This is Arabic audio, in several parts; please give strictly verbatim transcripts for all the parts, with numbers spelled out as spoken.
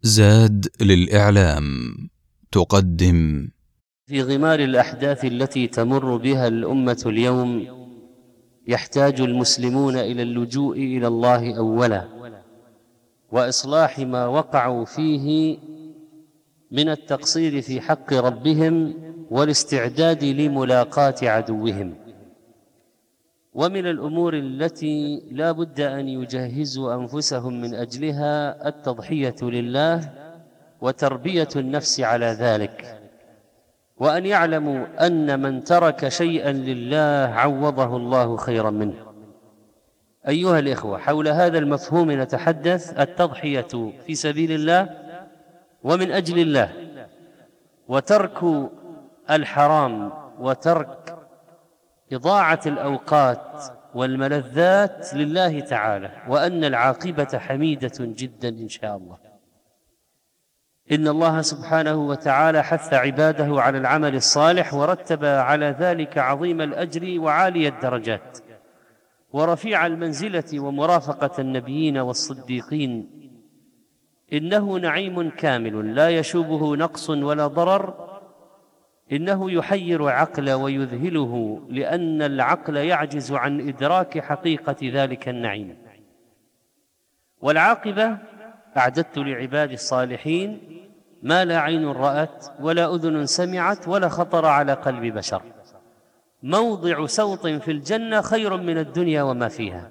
زاد للإعلام تقدم. في غمار الأحداث التي تمر بها الأمة اليوم، يحتاج المسلمون إلى اللجوء إلى الله أولا، وإصلاح ما وقعوا فيه من التقصير في حق ربهم والاستعداد لملاقاة عدوهم. ومن الأمور التي لا بد أن يجهزوا أنفسهم من أجلها التضحية لله وتربية النفس على ذلك، وأن يعلموا أن من ترك شيئا لله عوضه الله خيرا منه. أيها الإخوة، حول هذا المفهوم نتحدث: التضحية في سبيل الله ومن أجل الله، وترك الحرام، وترك إضاعة الأوقات والملذات لله تعالى، وأن العاقبة حميدة جدا إن شاء الله. إن الله سبحانه وتعالى حث عباده على العمل الصالح، ورتب على ذلك عظيم الأجر وعالي الدرجات ورفيع المنزلة ومرافقة النبيين والصديقين. إنه نعيم كامل لا يشوبه نقص ولا ضرر، إنه يحير العقل ويذهله، لأن العقل يعجز عن إدراك حقيقة ذلك النعيم. والعاقبة أعددت لعباد الصالحين ما لا عين رأت ولا أذن سمعت ولا خطر على قلب بشر. موضع سوط في الجنة خير من الدنيا وما فيها.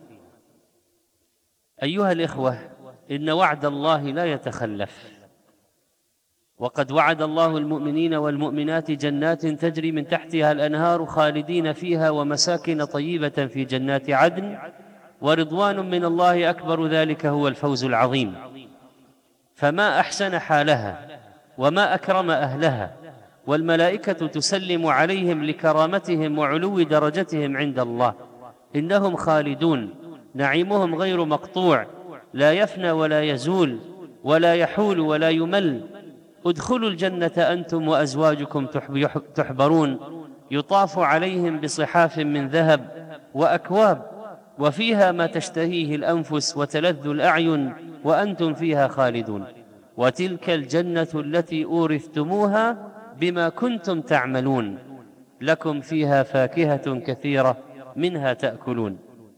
أيها الإخوة، إن وعد الله لا يتخلف، وقد وعد الله المؤمنين والمؤمنات جنات تجري من تحتها الأنهار خالدين فيها، ومساكن طيبة في جنات عدن، ورضوان من الله أكبر، ذلك هو الفوز العظيم. فما أحسن حالها وما أكرم أهلها، والملائكة تسلم عليهم لكرامتهم وعلو درجتهم عند الله. إنهم خالدون، نعيمهم غير مقطوع، لا يفنى ولا يزول ولا يحول ولا يمل. ادخلوا الجنة أنتم وأزواجكم تحبرون، يطاف عليهم بصحاف من ذهب وأكواب، وفيها ما تشتهيه الأنفس وتلذ الأعين، وأنتم فيها خالدون. وتلك الجنة التي أورثتموها بما كنتم تعملون، لكم فيها فاكهة كثيرة منها تأكلون.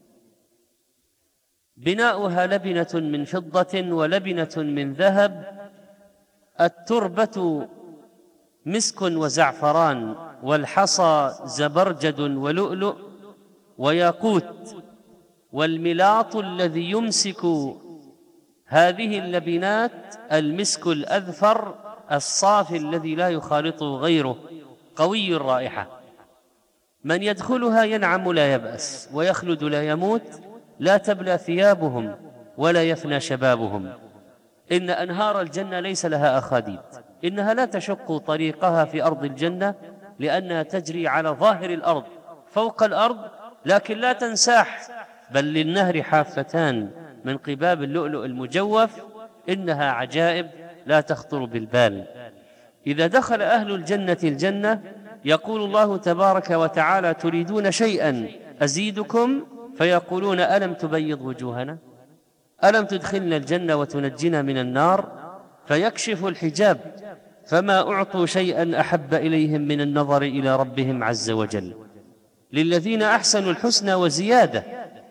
بناؤها لبنة من فضة ولبنة من ذهب، التربة مسك وزعفران، والحصى زبرجد ولؤلؤ وياقوت. والملاط الذي يمسك هذه اللبنات المسك الأذفر الصافي الذي لا يخالطه غيره، قوي الرائحة. من يدخلها ينعم لا يبأس، ويخلد لا يموت، لا تبلى ثيابهم ولا يفنى شبابهم. إن أنهار الجنة ليس لها أخاديد، إنها لا تشق طريقها في أرض الجنة، لأنها تجري على ظاهر الأرض فوق الأرض، لكن لا تنساح، بل للنهر حافتان من قباب اللؤلؤ المجوف. إنها عجائب لا تخطر بالبال. إذا دخل أهل الجنة الجنة يقول الله تبارك وتعالى: تريدون شيئا أزيدكم؟ فيقولون: ألم تبيض وجوهنا؟ ألم تدخلنا الجنة وتنجنا من النار؟ فيكشف الحجاب، فما أعطوا شيئا أحب إليهم من النظر إلى ربهم عز وجل. للذين أحسنوا الحسنى وزيادة.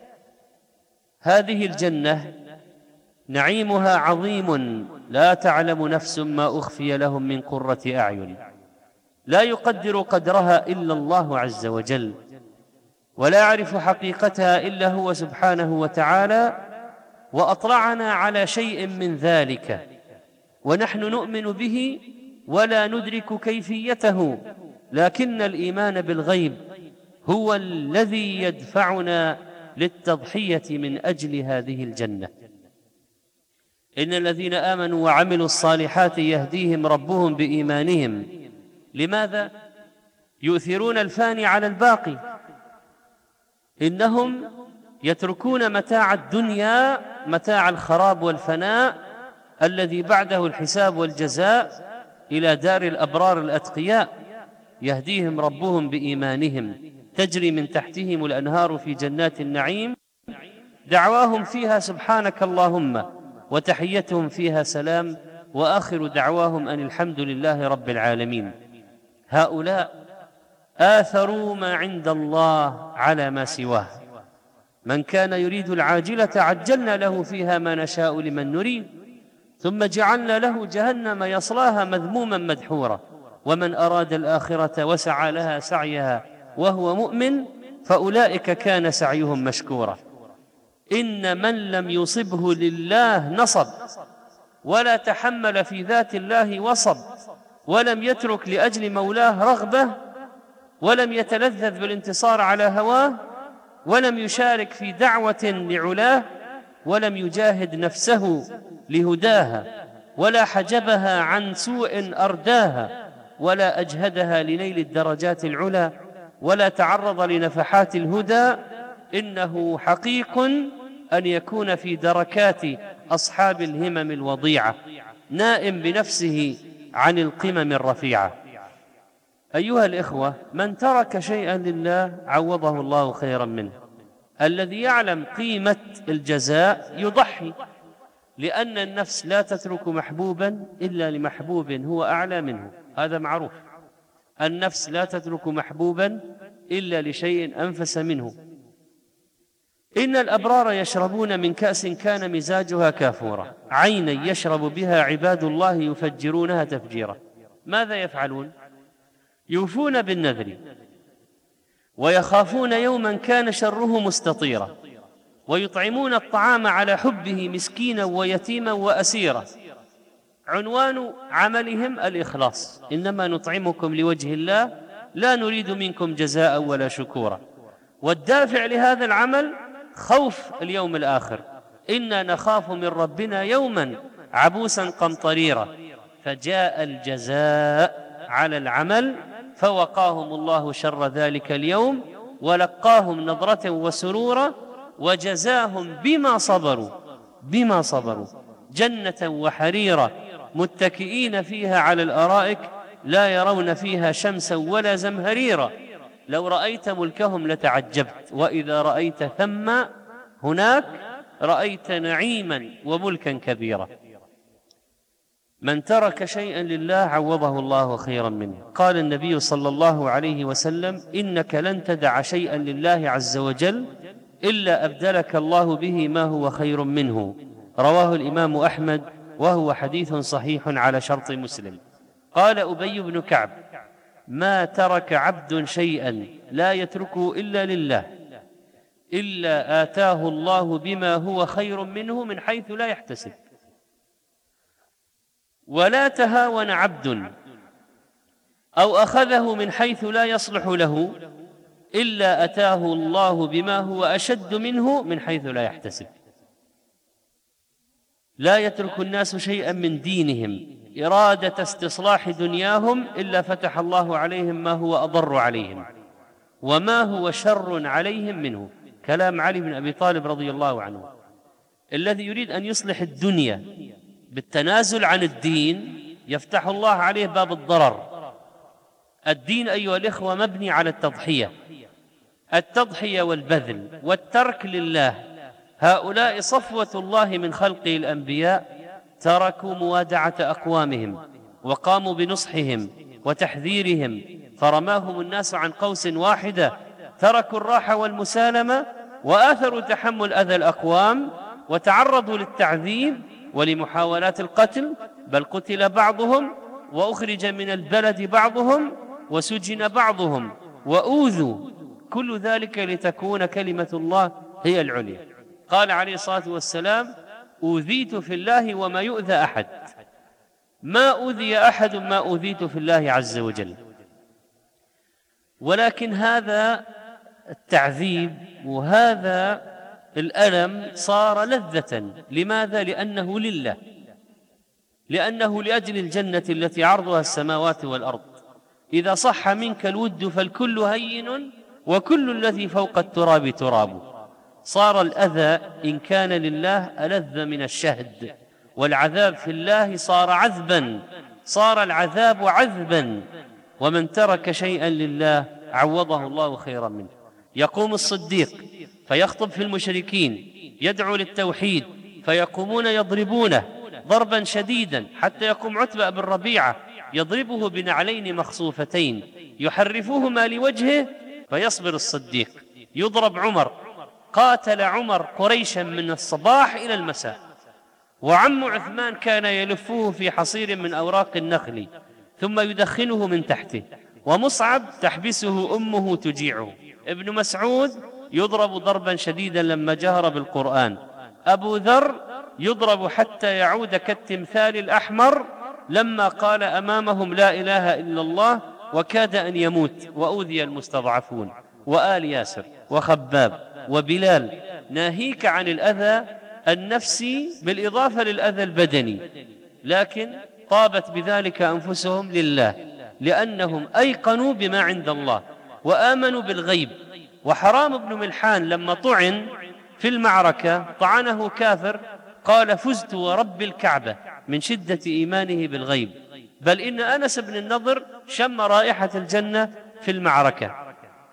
هذه الجنة نعيمها عظيم، لا تعلم نفس ما أخفي لهم من قرة أعين، لا يقدر قدرها إلا الله عز وجل، ولا يعرف حقيقتها إلا هو سبحانه وتعالى. وأطلعنا على شيء من ذلك ونحن نؤمن به ولا ندرك كيفيته، لكن الإيمان بالغيب هو الذي يدفعنا للتضحية من أجل هذه الجنة. إن الذين آمنوا وعملوا الصالحات يهديهم ربهم بإيمانهم. لماذا يؤثرون الفاني على الباقي؟ إنهم يتركون متاع الدنيا، متاع الخراب والفناء الذي بعده الحساب والجزاء، إلى دار الأبرار الأتقياء. يهديهم ربهم بإيمانهم، تجري من تحتهم الأنهار في جنات النعيم، دعواهم فيها سبحانك اللهم، وتحيتهم فيها سلام، وآخر دعواهم أن الحمد لله رب العالمين. هؤلاء آثروا ما عند الله على ما سواه. من كان يريد العاجلة عجلنا له فيها ما نشاء لمن نريد ثم جعلنا له جهنم يصلاها مذموما مدحورا ومن أراد الآخرة وسعى لها سعيها وهو مؤمن فأولئك كان سعيهم مشكورا. إن من لم يصبه لله نصب ولا تحمل في ذات الله وصب ولم يترك لأجل مولاه رغبة ولم يتلذذ بالانتصار على هواه ولم يشارك في دعوة لعلاه ولم يجاهد نفسه لهداها ولا حجبها عن سوء أرداها ولا أجهدها لنيل الدرجات العلى ولا تعرض لنفحات الهدى إنه حقيق أن يكون في دركات أصحاب الهمم الوضيعة نائم بنفسه عن القمم الرفيعة. أيها الإخوة، من ترك شيئا لله عوضه الله خيرا منه. الذي يعلم قيمة الجزاء يضحي، لأن النفس لا تترك محبوبا إلا لمحبوب هو أعلى منه، هذا معروف. النفس لا تترك محبوبا إلا لشيء أنفس منه. إن الأبرار يشربون من كأس كان مزاجها كافورا عينا يشرب بها عباد الله يفجرونها تفجيرا. ماذا يفعلون؟ يوفون بالنذر ويخافون يوما كان شره مستطيرا ويطعمون الطعام على حبه مسكينا ويتيما وأسيرا. عنوان عملهم الإخلاص، إنما نطعمكم لوجه الله لا نريد منكم جزاء ولا شكورا. والدافع لهذا العمل خوف اليوم الآخر، إنا نخاف من ربنا يوما عبوسا قمطريرا. فجاء الجزاء على العمل فوقاهم الله شر ذلك اليوم ولقاهم نضرة وسرورا وجزاهم بما صبروا بما صبروا جنة وحريرا متكئين فيها على الأرائك لا يرون فيها شمسا ولا زمهريرا. لو رأيت ملكهم لتعجبت وإذا رأيت ثم هناك رأيت نعيما وملكا كبيرا. من ترك شيئا لله عوضه الله خيرا منه. قال النبي صلى الله عليه وسلم: إنك لن تدع شيئا لله عز وجل إلا أبدلك الله به ما هو خير منه. رواه الإمام أحمد وهو حديث صحيح على شرط مسلم. قال أبي بن كعب: ما ترك عبد شيئا لا يتركه إلا لله إلا آتاه الله بما هو خير منه من حيث لا يحتسب. ولا تهاون عبد أو أخذه من حيث لا يصلح له إلا أتاه الله بما هو أشد منه من حيث لا يحتسب. لا يترك الناس شيئا من دينهم إرادة استصلاح دنياهم إلا فتح الله عليهم ما هو أضر عليهم وما هو شر عليهم منه. كلام علي بن أبي طالب رضي الله عنه. الذي يريد أن يصلح الدنيا بالتنازل عن الدين يفتح الله عليه باب الضرر. الدين أيها الإخوة مبني على التضحية، التضحية والبذل والترك لله. هؤلاء صفوة الله من خلقه الأنبياء تركوا موادعة أقوامهم وقاموا بنصحهم وتحذيرهم فرماهم الناس عن قوس واحدة. تركوا الراحة والمسالمة وآثروا تحمل أذى الأقوام وتعرضوا للتعذيب ولمحاولات القتل، بل قتل بعضهم وأخرج من البلد بعضهم وسجن بعضهم وأوذوا. كل ذلك لتكون كلمة الله هي العليا. قال عليه الصلاة والسلام: أوذيت في الله وما يؤذى أحد. ما أوذي أحد ما أوذيت في الله عز وجل. ولكن هذا التعذيب وهذا الألم صار لذة. لماذا؟ لأنه لله، لأنه لأجل الجنة التي عرضها السماوات والأرض. إذا صح منك الود فالكل هين وكل الذي فوق التراب تراب. صار الأذى إن كان لله ألذ من الشهد، والعذاب في الله صار عذبا، صار العذاب عذبا. ومن ترك شيئا لله عوضه الله خيرا منه. يقوم الصديق فيخطب في المشركين يدعو للتوحيد فيقومون يضربونه ضربا شديدا حتى يقوم عتبة بن ربيعة يضربه بنعلين مخصوفتين يحرفوهما لوجهه فيصبر الصديق. يضرب عمر، قاتل عمر قريشا من الصباح إلى المساء، وعم عثمان كان يلفه في حصير من أوراق النخل ثم يدخنه من تحته، ومصعب تحبسه أمه تجيعه. ابن مسعود يضرب ضربا شديدا لما جهر بالقرآن. أبو ذر يضرب حتى يعود كالتمثال الأحمر لما قال أمامهم لا إله إلا الله وكاد أن يموت. وأوذي المستضعفون، وآل ياسر وخباب وبلال، ناهيك عن الأذى النفسي بالإضافة للأذى البدني، لكن طابت بذلك أنفسهم لله، لأنهم أيقنوا بما عند الله وآمنوا بالغيب. وحرام بن ملحان لما طعن في المعركة طعنه كافر قال فزت ورب الكعبة من شدة إيمانه بالغيب، بل إن أنس بن النضر شم رائحة الجنة في المعركة.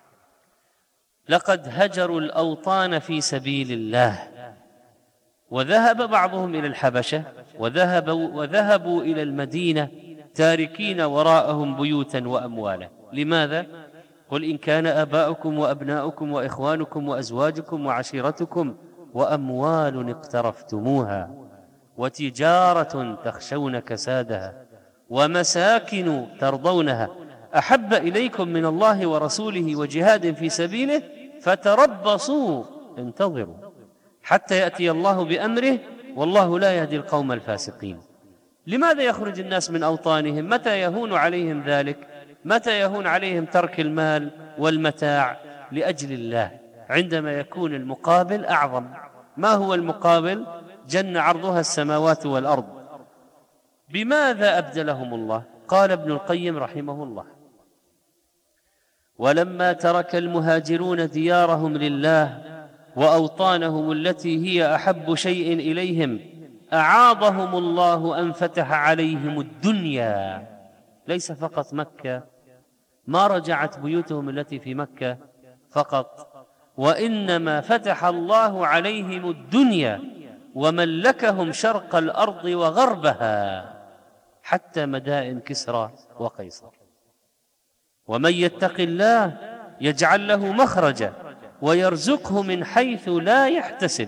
لقد هجروا الأوطان في سبيل الله، وذهب بعضهم إلى الحبشة وذهبوا, وذهبوا إلى المدينة تاركين وراءهم بيوتا وأموالا. لماذا؟ قل إن كان آباؤكم وأبناؤكم وإخوانكم وأزواجكم وعشيرتكم وأموال اقترفتموها وتجارة تخشون كسادها ومساكن ترضونها أحب إليكم من الله ورسوله وجهاد في سبيله فتربصوا انتظروا حتى يأتي الله بأمره والله لا يهدي القوم الفاسقين. لماذا يخرج الناس من أوطانهم؟ متى يهون عليهم ذلك؟ متى يهون عليهم ترك المال والمتاع؟ لأجل الله، عندما يكون المقابل أعظم. ما هو المقابل؟ جنة عرضها السماوات والأرض. بماذا أبدلهم الله؟ قال ابن القيم رحمه الله: ولما ترك المهاجرون ديارهم لله وأوطانهم التي هي أحب شيء إليهم أعاضهم الله أن فتح عليهم الدنيا، ليس فقط مكة، ما رجعت بيوتهم التي في مكة فقط، وإنما فتح الله عليهم الدنيا وملكهم شرق الأرض وغربها حتى مدائن كسرى وقيصر. ومن يتق الله يجعل له مخرجا ويرزقه من حيث لا يحتسب.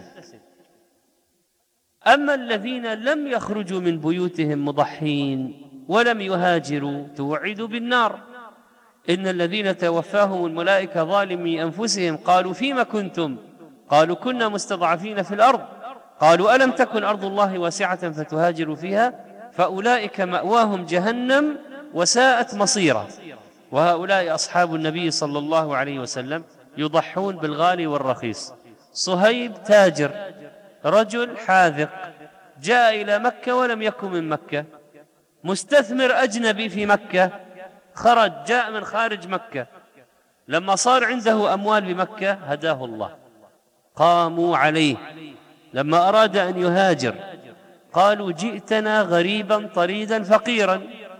أما الذين لم يخرجوا من بيوتهم مضحين ولم يهاجروا توعدوا بالنار. إن الذين توفاهم الملائكة ظالمي أنفسهم قالوا فيما كنتم؟ قالوا كنا مستضعفين في الأرض. قالوا ألم تكن أرض الله واسعة فتهاجروا فيها فأولئك مأواهم جهنم وساءت مصيرا. وهؤلاء أصحاب النبي صلى الله عليه وسلم يضحون بالغالي والرخيص. صهيب تاجر، رجل حاذق، جاء إلى مكة ولم يكن من مكة، مستثمر أجنبي في مكة، خرج جاء من خارج مكة، لما صار عنده أموال بمكة هداه الله. قاموا عليه لما أراد أن يهاجر، قالوا جئتنا غريبا طريدا فقيرا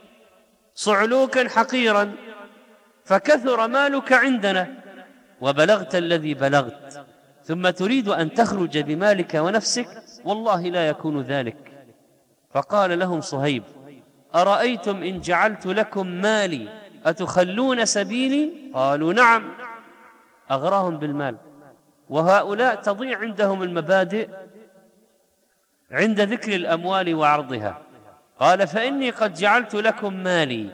صعلوكا حقيرا فكثر مالك عندنا وبلغت الذي بلغت ثم تريد أن تخرج بمالك ونفسك، والله لا يكون ذلك. فقال لهم صهيب: أرأيتم إن جعلت لكم مالي أتخلون سبيلي؟ قالوا نعم. أغراهم بالمال. وهؤلاء تضيع عندهم المبادئ عند ذكر الأموال وعرضها. قال: فإني قد جعلت لكم مالي.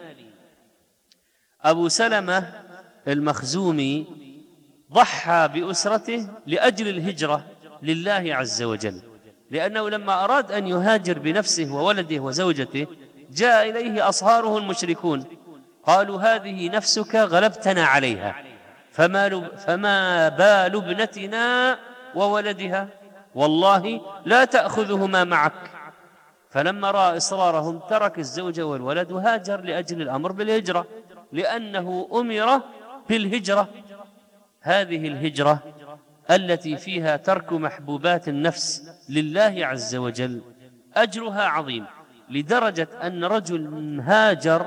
أبو سلمة المخزومي ضحى بأسرته لأجل الهجرة لله عز وجل، لأنه لما أراد أن يهاجر بنفسه وولده وزوجته جاء إليه أصهاره المشركون قالوا: هذه نفسك غلبتنا عليها، فما, فما بال ابنتنا وولدها؟ والله لا تأخذهما معك. فلما رأى إصرارهم ترك الزوجة والولد وهاجر لأجل الأمر بالهجرة، لأنه أمر بالهجرة. هذه الهجرة التي فيها ترك محبوبات النفس لله عز وجل أجرها عظيم، لدرجة أن رجل هاجر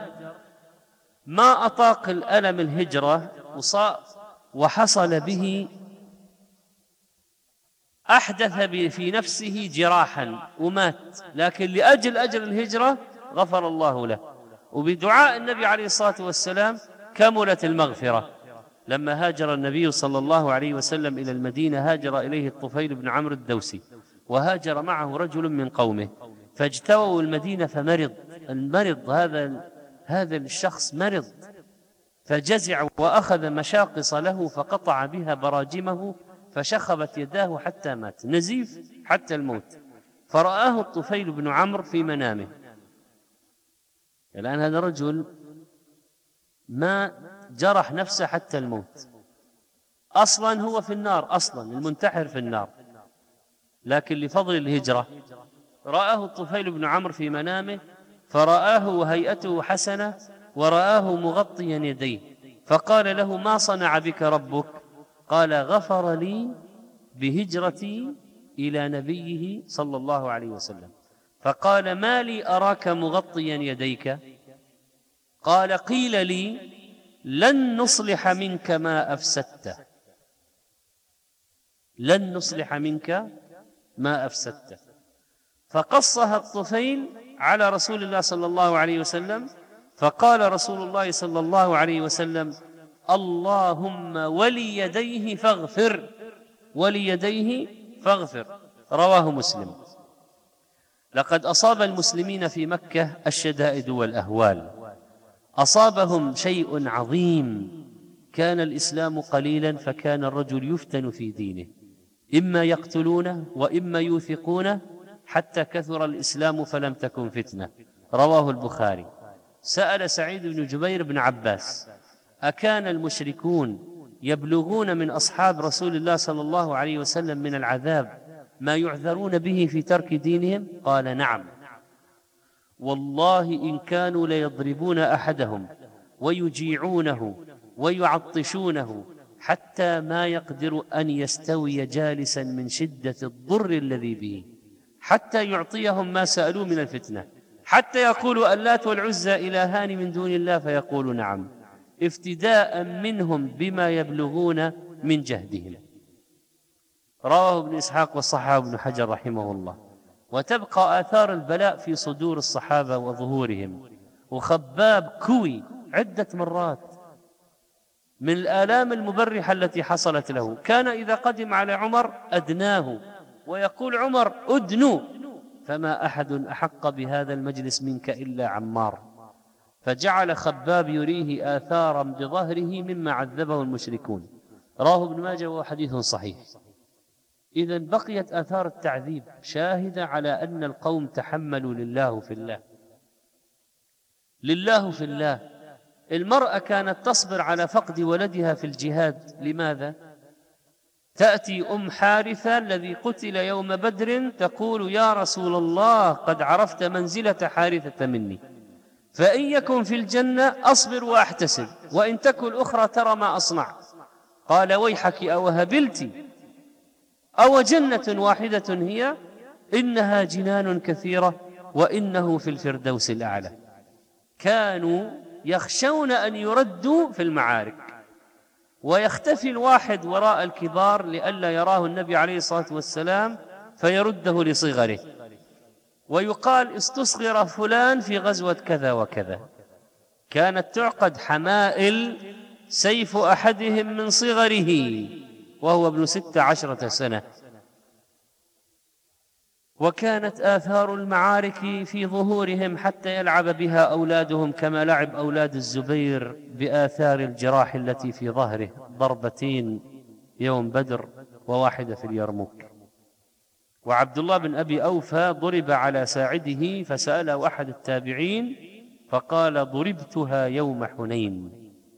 ما أطاق الألم الهجرة وحصل به أحدث في نفسه جراحا ومات، لكن لأجل أجل الهجرة غفر الله له، وبدعاء النبي عليه الصلاة والسلام كملت المغفرة. لما هاجر النبي صلى الله عليه وسلم إلى المدينة هاجر إليه الطفيل بن عمرو الدوسي، وهاجر معه رجل من قومه، فاجتووا المدينة فمرض. المرض هذا هذا الشخص مرض، فجزع وأخذ مشاقص له فقطع بها براجمه، فشخبت يداه حتى مات، نزيف حتى الموت. فرآه الطفيل بن عمرو في منامه. الآن هذا الرجل ما جرح نفسه حتى الموت، أصلا هو في النار، أصلا المنتحر في النار، لكن لفضل الهجرة رآه الطفيل بن عمرو في منامه، فرآه وهيئته حسنة، ورآه مغطيا يديه، فقال له: ما صنع بك ربك؟ قال: غفر لي بهجرتي إلى نبيه صلى الله عليه وسلم. فقال: ما لي أراك مغطيا يديك؟ قال: قيل لي لن نصلح منك ما أفسدت، لن نصلح منك ما أفسدت. فقصها الطفيل على رسول الله صلى الله عليه وسلم، فقال رسول الله صلى الله عليه وسلم: اللهم وليديه فاغفر، وليديه فاغفر. رواه مسلم. لقد أصاب المسلمين في مكة الشدائد والأهوال، أصابهم شيء عظيم. كان الإسلام قليلا، فكان الرجل يفتن في دينه، إما يقتلونه وإما يوثقونه، حتى كثر الإسلام فلم تكن فتنة. رواه البخاري. سأل سعيد بن جبير بن عباس: أكان المشركون يبلغون من أصحاب رسول الله صلى الله عليه وسلم من العذاب ما يعذرون به في ترك دينهم؟ قال: نعم، والله إن كانوا ليضربون أحدهم ويجيعونه ويعطشونه حتى ما يقدر أن يستوي جالسا من شدة الضر الذي به، حتى يعطيهم ما سألوا من الفتنة، حتى يقولوا اللات والعزى إلهان من دون الله فيقول نعم، افتداء منهم بما يبلغون من جهدهم. رواه ابن إسحاق وصححه ابن حجر رحمه الله. وتبقى آثار البلاء في صدور الصحابة وظهورهم. وخباب كوي عدة مرات من الآلام المبرحة التي حصلت له. كان إذا قدم على عمر أدناه، ويقول عمر: أدنوا، فما أحد أحق بهذا المجلس منك إلا عمار. فجعل خباب يريه آثارا بظهره مما عذبه المشركون. رواه ابن ماجه وهو حديث صحيح. إذن بقيت آثار التعذيب شاهدة على أن القوم تحملوا لله في الله، لله في الله. المرأة كانت تصبر على فقد ولدها في الجهاد. لماذا؟ تأتي أم حارثة الذي قتل يوم بدر تقول: يا رسول الله، قد عرفت منزلة حارثة مني، فإن يكن في الجنة أصبر وأحتسب، وإن تكن الأخرى ترى ما أصنع. قال: ويحك أو هبلت، أو جنة واحدة هي؟ إنها جنان كثيرة، وإنه في الفردوس الأعلى. كانوا يخشون أن يردوا في المعارك، ويختفي الواحد وراء الكبار لئلا يراه النبي عليه الصلاة والسلام فيرده لصغره، ويقال: استصغر فلان في غزوة كذا وكذا. كانت تعقد حمائل سيف أحدهم من صغره وهو ابن ست عشرة سنة. وكانت آثار المعارك في ظهورهم حتى يلعب بها أولادهم، كما لعب أولاد الزبير بآثار الجراح التي في ظهره، ضربتين يوم بدر وواحدة في اليرموك. وعبد الله بن أبي أوفى ضرب على ساعده، فسأله أحد التابعين فقال: ضربتها يوم حنين.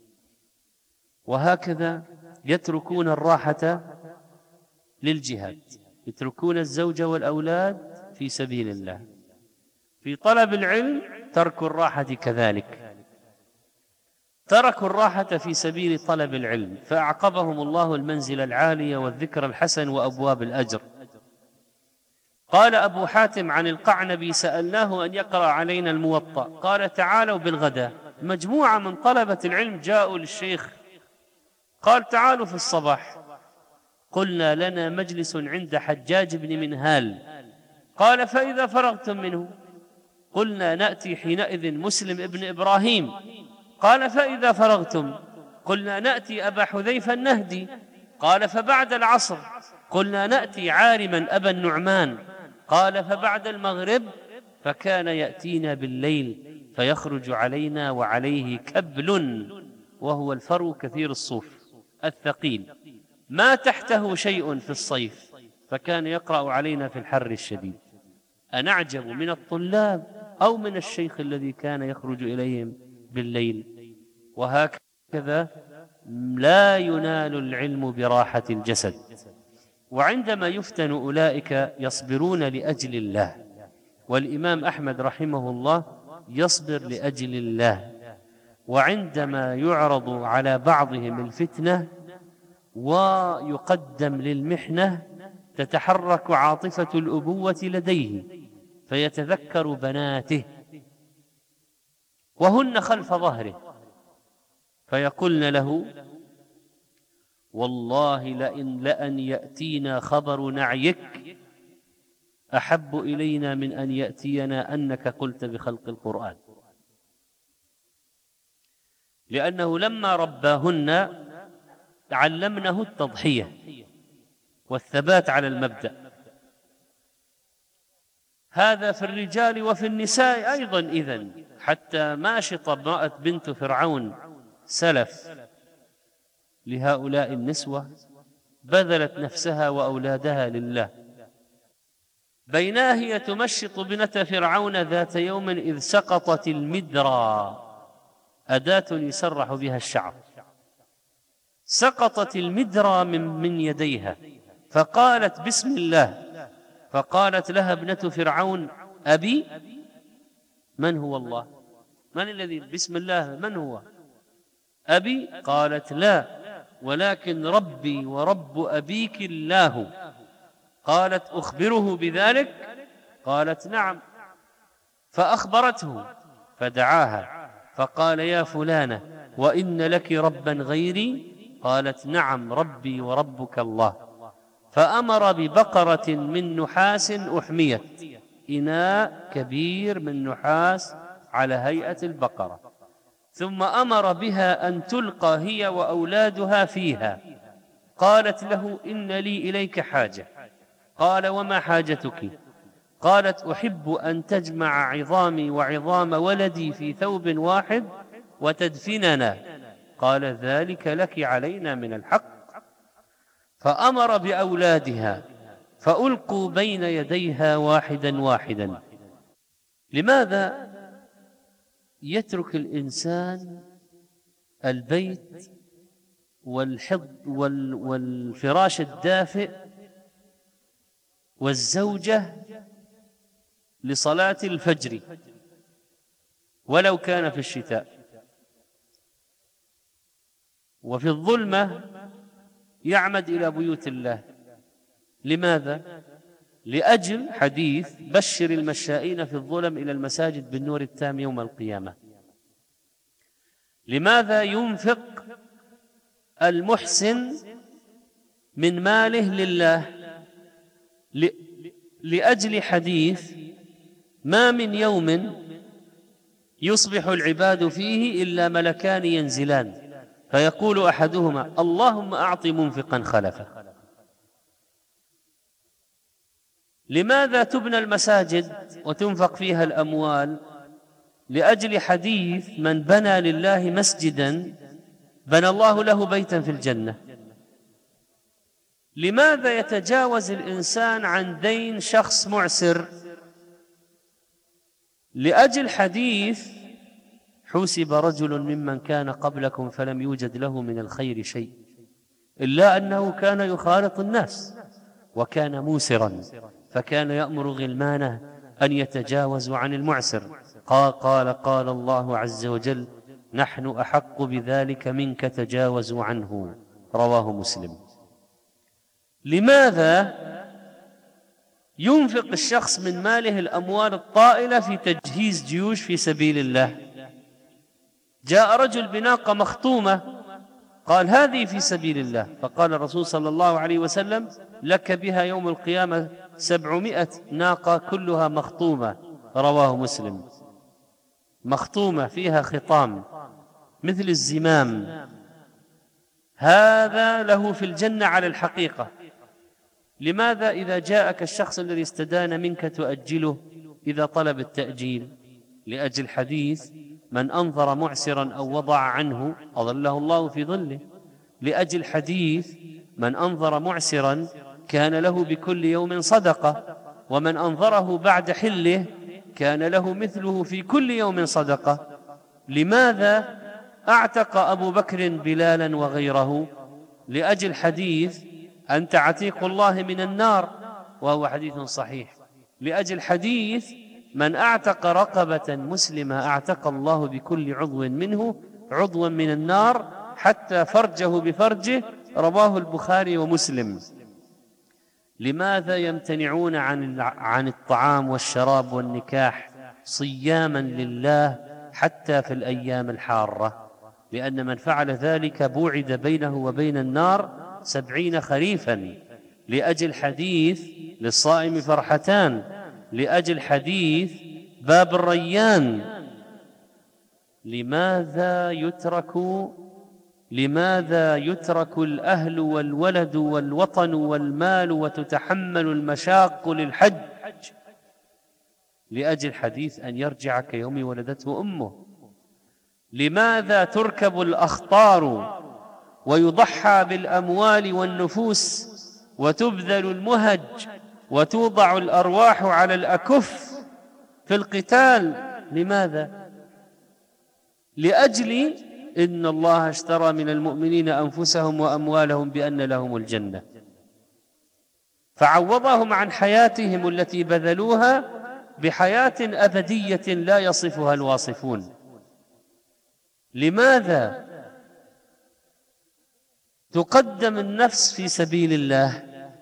وهكذا يتركون الراحة للجهاد، يتركون الزوج والأولاد في سبيل الله. في طلب العلم ترك الراحة كذلك، تركوا الراحة في سبيل طلب العلم، فأعقبهم الله المنزل العالية والذكر الحسن وأبواب الأجر. قال أبو حاتم عن القعنبي: سألناه أن يقرأ علينا الموطأ، قال: تعالوا بالغداء. مجموعة من طلبة العلم جاءوا للشيخ، قال: تعالوا في الصباح. قلنا لنا مجلس عند حجاج بن منهال. قال فإذا فرغتم منه قلنا نأتي حينئذ مسلم ابن إبراهيم. قال فإذا فرغتم قلنا نأتي أبا حذيفة النهدي. قال فبعد العصر قلنا نأتي عارما أبا النعمان. قال فبعد المغرب فكان يأتينا بالليل فيخرج علينا وعليه كبل، وهو الفرو كثير الصوف الثقيل ما تحته شيء في الصيف، فكان يقرأ علينا في الحر الشديد. أنعجب من الطلاب أو من الشيخ الذي كان يخرج إليهم بالليل؟ وهكذا لا ينال العلم براحة الجسد. وعندما يفتن أولئك يصبرون لأجل الله، والإمام أحمد رحمه الله يصبر لأجل الله. وعندما يعرض على بعضهم الفتنة ويقدم للمحنة تتحرك عاطفة الأبوة لديه فيتذكر بناته وهن خلف ظهره فيقولن له والله لئن لأن يأتينا خبر نعيك أحب إلينا من أن يأتينا أنك قلت بخلق القرآن. لأنه لما رباهن علمنه التضحية والثبات على المبدأ. هذا في الرجال وفي النساء أيضا. إذن حتى ماشط امرأة بنت فرعون سلف لهؤلاء النسوة بذلت نفسها وأولادها لله. بينها هي تمشط بنة فرعون ذات يوم إذ سقطت المدرى، أداة يسرح بها الشعر، سقطت المدرى من, من يديها فقالت بسم الله. فقالت لها ابنة فرعون أبي؟ من هو الله؟ من الذي بسم الله؟ من هو أبي؟ قالت لا، ولكن ربي ورب أبيك الله. قالت أخبره بذلك؟ قالت نعم. فأخبرته فدعاها فقال يا فلانة وإن لك ربا غيري؟ قالت نعم ربي وربك الله. فأمر ببقرة من نحاس أحميت، إناء كبير من نحاس على هيئة البقرة، ثم أمر بها أن تلقى هي وأولادها فيها. قالت له إن لي إليك حاجة. قال وما حاجتك؟ قالت أحب أن تجمع عظامي وعظام ولدي في ثوب واحد وتدفننا. قال ذلك لك علينا من الحق. فأمر بأولادها فألقوا بين يديها واحدا واحدا. لماذا يترك الإنسان البيت والحض والفراش الدافئ والزوجة لصلاة الفجر ولو كان في الشتاء، وفي الظلمة يعمد إلى بيوت الله؟ لماذا؟ لأجل حديث بشر المشائين في الظلم إلى المساجد بالنور التام يوم القيامة. لماذا ينفق المحسن من ماله لله؟ لأجل حديث ما من يوم يصبح العباد فيه إلا ملكان ينزلان فيقول أحدهما اللهم أعط منفقا خلفا. لماذا تبنى المساجد وتنفق فيها الأموال؟ لأجل حديث من بنى لله مسجدا بنى الله له بيتا في الجنة. لماذا يتجاوز الإنسان عن دين شخص معسر؟ لأجل حديث حوسب رجل ممن كان قبلكم فلم يوجد له من الخير شيء إلا أنه كان يخالط الناس وكان موسرا، فكان يأمر غلمانه أن يتجاوزوا عن المعسر. قال قال, قال الله عز وجل نحن أحق بذلك منك تجاوزوا عنه. رواه مسلم. لماذا ينفق الشخص من ماله الأموال الطائلة في تجهيز جيوش في سبيل الله؟ جاء رجل بناقة مخطومة قال هذه في سبيل الله، فقال الرسول صلى الله عليه وسلم لك بها يوم القيامة سبعمائة ناقة كلها مخطومة، رواه مسلم. مخطومة فيها خطام مثل الزمام، هذا له في الجنة على الحقيقة. لماذا إذا جاءك الشخص الذي استدان منك تؤجله إذا طلب التأجيل؟ لأجل حديث من أنظر معسرا أو وضع عنه أظله الله في ظله. لأجل حديث من أنظر معسرا كان له بكل يوم صدقة، ومن أنظره بعد حله كان له مثله في كل يوم صدقة. لماذا أعتق أبو بكر بلالا وغيره؟ لأجل حديث أنت عتيق الله من النار، وهو حديث صحيح. لأجل حديث من أعتق رقبة مسلمة أعتق الله بكل عضو منه عضوا من النار حتى فرجه بفرجه، رواه البخاري ومسلم. لماذا يمتنعون عن عن الطعام والشراب والنكاح صياما لله حتى في الأيام الحارة؟ لأن من فعل ذلك بوعد بينه وبين النار سبعين خريفا. لأجل حديث للصائم فرحتان، لأجل حديث باب الريان. لماذا يترك لماذا يترك الأهل والولد والوطن والمال وتتحمل المشاق للحج؟ لأجل حديث أن يرجع كيوم ولدته أمه. لماذا تركب الأخطار ويضحى بالأموال والنفوس وتبذل المهج وتوضع الأرواح على الأكف في القتال؟ لماذا؟ لأجل إن الله اشترى من المؤمنين أنفسهم وأموالهم بأن لهم الجنة، فعوضهم عن حياتهم التي بذلوها بحياة أبدية لا يصفها الواصفون. لماذا تقدم النفس في سبيل الله؟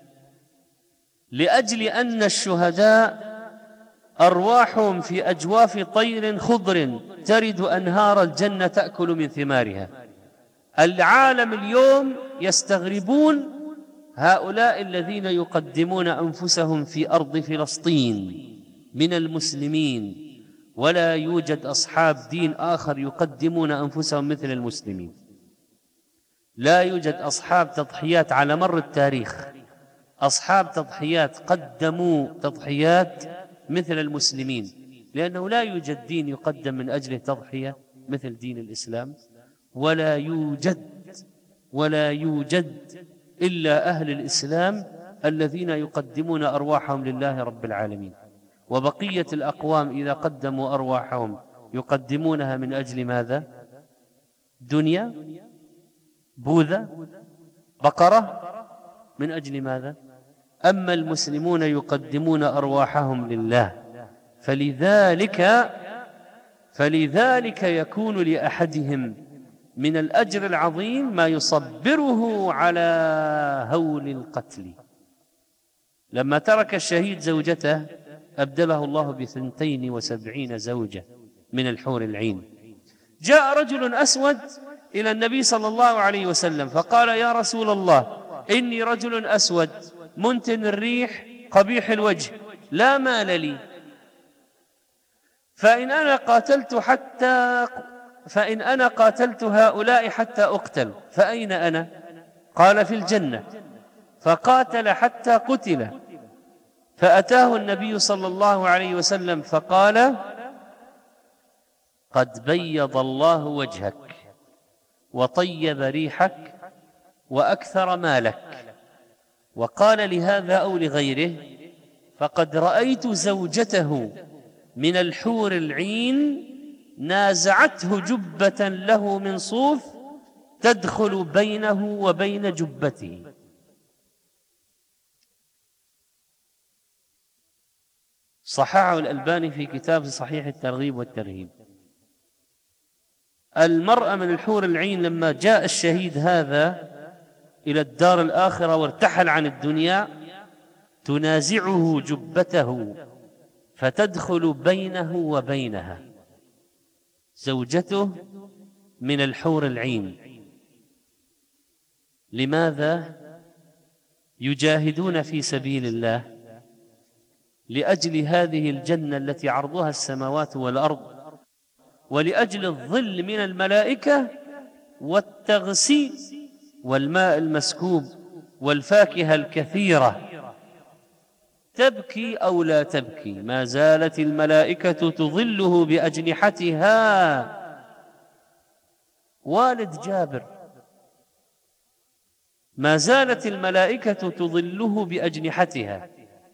لأجل أن الشهداء أرواحهم في أجواف طير خضر ترد أنهار الجنة تأكل من ثمارها. العالم اليوم يستغربون هؤلاء الذين يقدمون أنفسهم في أرض فلسطين من المسلمين، ولا يوجد أصحاب دين آخر يقدمون أنفسهم مثل المسلمين. لا يوجد أصحاب تضحيات على مر التاريخ، أصحاب تضحيات قدموا تضحيات مثل المسلمين، لأنه لا يوجد دين يقدم من أجله تضحية مثل دين الإسلام، ولا يوجد ولا يوجد إلا أهل الإسلام الذين يقدمون أرواحهم لله رب العالمين. وبقية الأقوام إذا قدموا أرواحهم يقدمونها من أجل ماذا؟ دنيا، بوذا، بقرة، من أجل ماذا؟ أما المسلمون يقدمون أرواحهم لله. فلذلك فلذلك يكون لأحدهم من الأجر العظيم ما يصبره على هول القتل. لما ترك الشهيد زوجته أبدله الله بثنتين وسبعين زوجة من الحور العين. جاء رجل أسود إلى النبي صلى الله عليه وسلم فقال: يا رسول الله، إني رجل أسود منتن الريح قبيح الوجه لا مال لي، فإن أنا قاتلت حتى فإن أنا قاتلت هؤلاء حتى أقتل فأين أنا؟ قال: في الجنة. فقاتل حتى قتل، فأتاه النبي صلى الله عليه وسلم فقال: قد بيض الله وجهك وطيب ريحك وأكثر مالك. وقال لهذا أو لغيره: فقد رأيت زوجته من الحور العين نازعته جبة له من صوف تدخل بينه وبين جبته. صححه الألباني في كتاب صحيح الترغيب والترهيب. المرأة من الحور العين لما جاء الشهيد هذا إلى الدار الآخرة وارتحل عن الدنيا تنازعه جبته فتدخل بينه وبينها، زوجته من الحور العين. لماذا يجاهدون في سبيل الله؟ لأجل هذه الجنة التي عرضها السماوات والأرض، ولأجل الظل من الملائكة والتغسيل والماء المسكوب والفاكهة الكثيرة. تبكي أو لا تبكي، ما زالت الملائكة تظله بأجنحتها. والد جابر ما زالت الملائكة تظله بأجنحتها.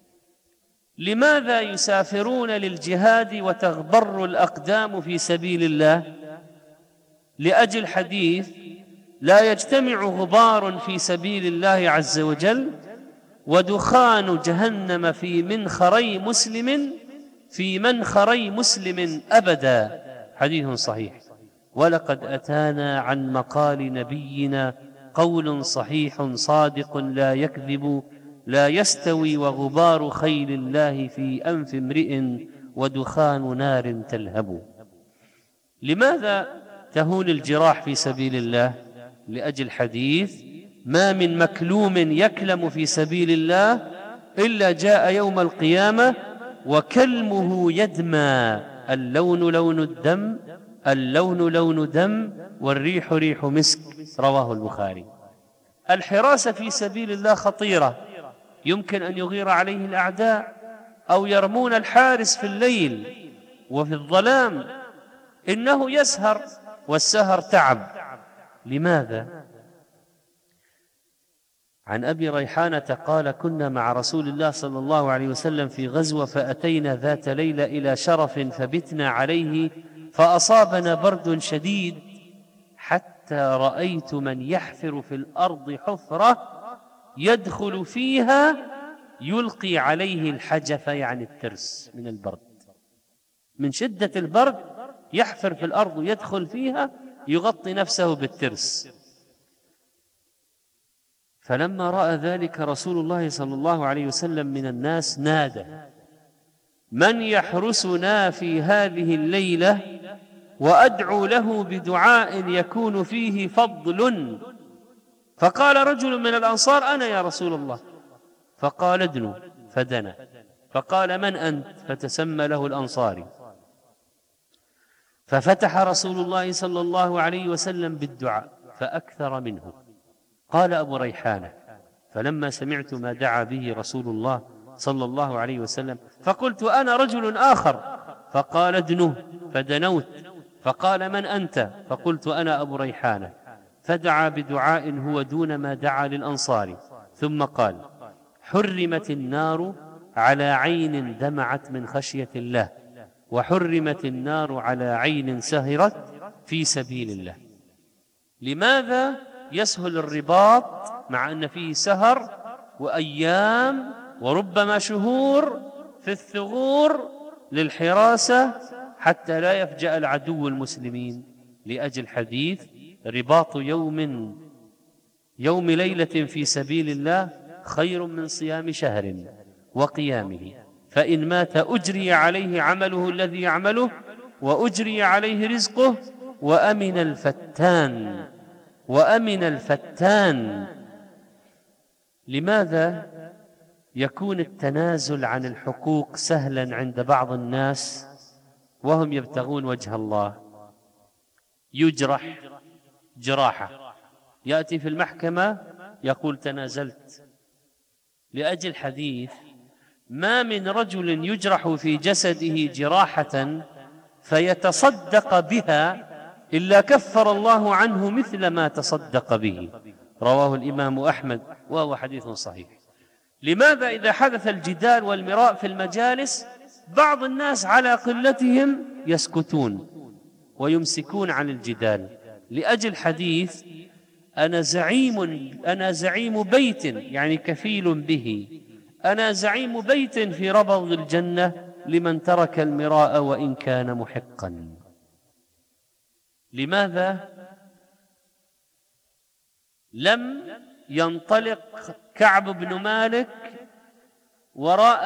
لماذا يسافرون للجهاد وتغبر الأقدام في سبيل الله؟ لأجل حديث: لا يجتمع غبار في سبيل الله عز وجل ودخان جهنم في منخري مسلم في منخري مسلم أبدا. حديث صحيح. ولقد أتانا عن مقال نبينا قول صحيح صادق لا يكذب: لا يستوي وغبار خيل الله في أنف امرئ ودخان نار تلهب. لماذا تهون الجراح في سبيل الله؟ لأجل حديث: ما من مكلوم يكلم في سبيل الله إلا جاء يوم القيامة وكلمه يدمى، اللون لون الدم اللون لون دم والريح ريح مسك. رواه البخاري. الحراسة في سبيل الله خطيرة، يمكن أن يغير عليه الأعداء أو يرمون الحارس في الليل وفي الظلام، إنه يسهر والسهر تعب. لماذا؟ عن أبي ريحانة قال: كنا مع رسول الله صلى الله عليه وسلم في غزوة، فأتينا ذات ليلة إلى شرف فبتنا عليه، فأصابنا برد شديد حتى رأيت من يحفر في الأرض حفرة يدخل فيها يلقي عليه الحجف، يعني الترس، من البرد، من شدة البرد يحفر في الأرض ويدخل فيها يغطي نفسه بالترس. فلما رأى ذلك رسول الله صلى الله عليه وسلم من الناس نادى: من يحرسنا في هذه الليلة وأدعو له بدعاء يكون فيه فضل؟ فقال رجل من الأنصار: أنا يا رسول الله. فقال: ادنوا، فدنا. فقال: من أنت؟ فتسمى له الأنصاري. ففتح رسول الله صلى الله عليه وسلم بالدعاء فأكثر منه. قال أبو ريحانة: فلما سمعت ما دعا به رسول الله صلى الله عليه وسلم فقلت: أنا رجل آخر. فقال: ادنوه، فدنوت. فقال: من أنت؟ فقلت: أنا أبو ريحانة. فدعا بدعاء هو دون ما دعا للأنصار، ثم قال: حرمت النار على عين دمعت من خشية الله، وحرمت النار على عين سهرت في سبيل الله. لماذا يسهل الرباط مع أن فيه سهر وأيام وربما شهور في الثغور للحراسة حتى لا يفجأ العدو المسلمين؟ لأجل حديث: رباط يوم يوم ليلة في سبيل الله خير من صيام شهر وقيامه، فإن مات أجري عليه عمله الذي يعمله وأجري عليه رزقه وأمن الفتان وأمن الفتان. لماذا يكون التنازل عن الحقوق سهلا عند بعض الناس وهم يبتغون وجه الله؟ يجرح جراحة، يأتي في المحكمة يقول: تنازلت. لأجل حديث: ما من رجل يجرح في جسده جراحة فيتصدق بها إلا كفر الله عنه مثل ما تصدق به. رواه الإمام أحمد وهو حديث صحيح. لماذا إذا حدث الجدال والمراء في المجالس بعض الناس على قلتهم يسكتون ويمسكون عن الجدال؟ لأجل حديث: أنا زعيم أنا زعيم بيت، يعني كفيل به، أنا زعيم بيت في ربض الجنة لمن ترك المراء وإن كان محقا. لماذا لم ينطلق كعب بن مالك وراء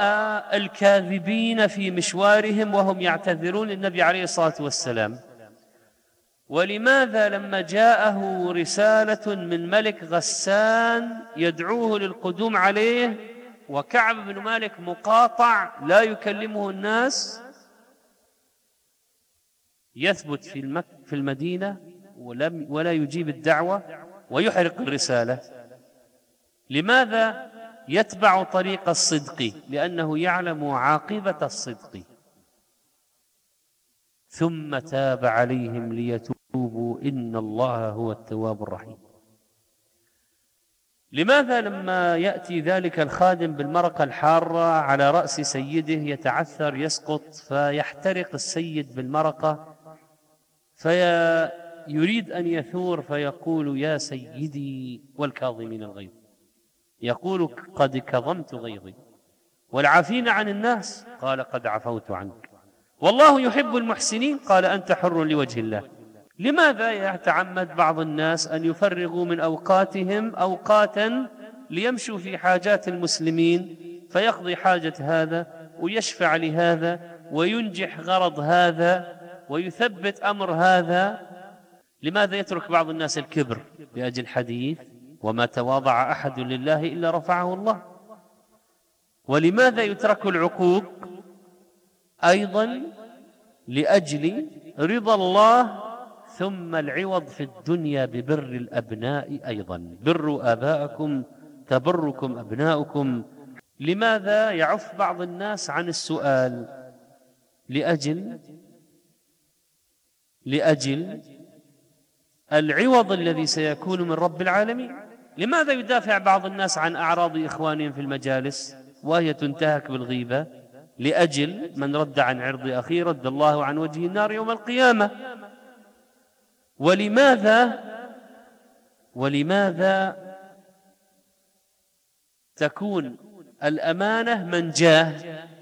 الكاذبين في مشوارهم وهم يعتذرون للنبي عليه الصلاة والسلام؟ ولماذا لما جاءه رسالة من ملك غسان يدعوه للقدوم عليه وكعب بن مالك مقاطع لا يكلمه الناس، يثبت في المك في المدينة ولم ولا يجيب الدعوة ويحرق الرسالة؟ لماذا يتبع طريق الصدق؟ لأنه يعلم عاقبة الصدق. ثم تاب عليهم ليتوبوا إن الله هو التواب الرحيم. لماذا لما يأتي ذلك الخادم بالمرقة الحارة على رأس سيده يتعثر يسقط فيحترق السيد بالمرقة فيريد أن يثور فيقول يا سيدي والكاظمين الغيظ، يقول قد كظمت غيظي والعافين عن الناس، قال قد عفوت عنك، والله يحب المحسنين، قال أنت حر لوجه الله. لماذا يتعمد بعض الناس أن يفرغوا من أوقاتهم أوقاتا ليمشوا في حاجات المسلمين فيقضي حاجة هذا ويشفع لهذا وينجح غرض هذا ويثبت أمر هذا؟ لماذا يترك بعض الناس الكبر لأجل حديث وما تواضع أحد لله إلا رفعه الله؟ ولماذا يترك العقوق أيضا لأجل رضا الله؟ ثم العوض في الدنيا ببر الأبناء أيضا، بروا آباءكم تبركم أبناؤكم. لماذا يعف بعض الناس عن السؤال؟ لأجل لأجل العوض الذي سيكون من رب العالمين. لماذا يدافع بعض الناس عن أعراض إخوانهم في المجالس وهي تنتهك بالغيبة؟ لأجل من رد عن عرض أخيه رد الله عن وجه النار يوم القيامة. ولماذا ولماذا تكون الأمانة منجاه؟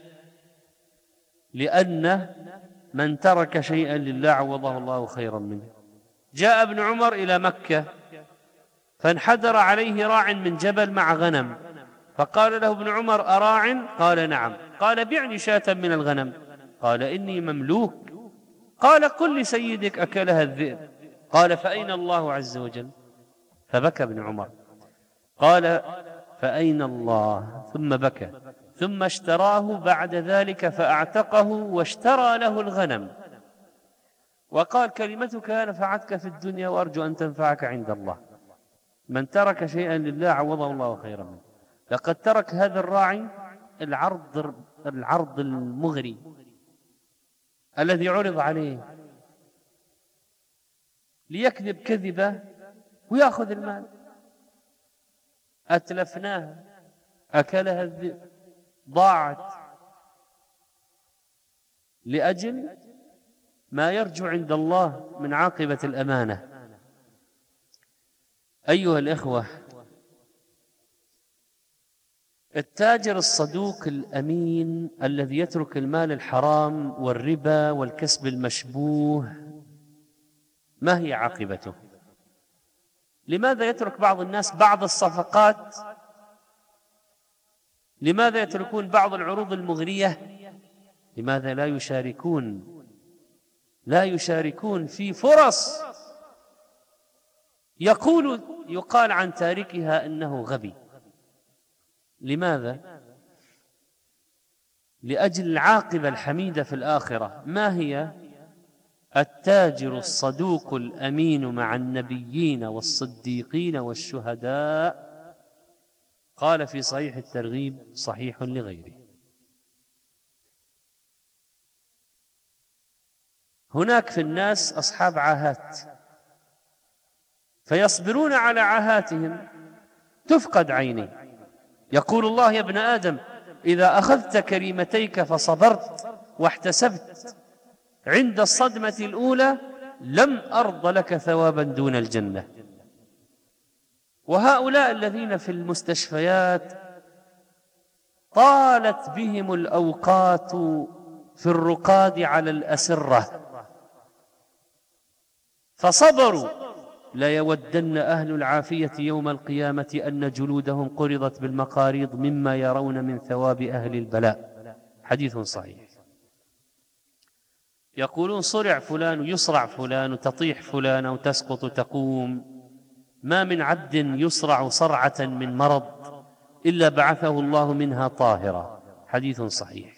لأن من ترك شيئا لله عوضه الله خيرا منه. جاء ابن عمر إلى مكة فانحدر عليه راع من جبل مع غنم، فقال له ابن عمر أراع؟ قال نعم. قال بعني شاة من الغنم. قال إني مملوك. قال قل لسيدك أكلها الذئب. قال فأين الله عز وجل؟ فبكى ابن عمر. قال فأين الله؟ ثم بكى، ثم اشتراه بعد ذلك فأعتقه واشترى له الغنم وقال كلمتك نفعتك في الدنيا وأرجو أن تنفعك عند الله. من ترك شيئا لله عوضه الله خيرا منه. لقد ترك هذا الراعي العرض العرض المغري الذي عرض عليه ليكذب كذبة ويأخذ المال. أتلفناها، أكلها الذئب، ضاعت، لأجل ما يرجو عند الله من عاقبة الأمانة. أيها الإخوة، التاجر الصدوق الأمين الذي يترك المال الحرام والربا والكسب المشبوه ما هي عاقبته؟ لماذا يترك بعض الناس بعض الصفقات؟ لماذا يتركون بعض العروض المغرية؟ لماذا لا يشاركون لا يشاركون في فرص يقول يقال عن تاركها أنه غبي؟ لماذا؟ لأجل العاقبة الحميدة في الآخرة. ما هي؟ التاجر الصدوق الأمين مع النبيين والصديقين والشهداء. قال في صحيح الترغيب صحيح لغيره. هناك في الناس أصحاب عاهات فيصبرون على عاهاتهم تفقد عيني. يقول الله يا ابن آدم إذا أخذت كريمتيك فصبرت واحتسبت عند الصدمة الأولى لم أرض لك ثوابا دون الجنة. وهؤلاء الذين في المستشفيات طالت بهم الأوقات في الرقاد على الأسرة فصبروا، لا يودن أهل العافية يوم القيامة أن جلودهم قرضت بالمقاريض مما يرون من ثواب أهل البلاء. حديث صحيح. يقولون صرع فلان ويصرع فلان وتطيح فلان أو تسقط وتقوم. ما من عبد يصرع صرعة من مرض إلا بعثه الله منها طاهرا، حديث صحيح.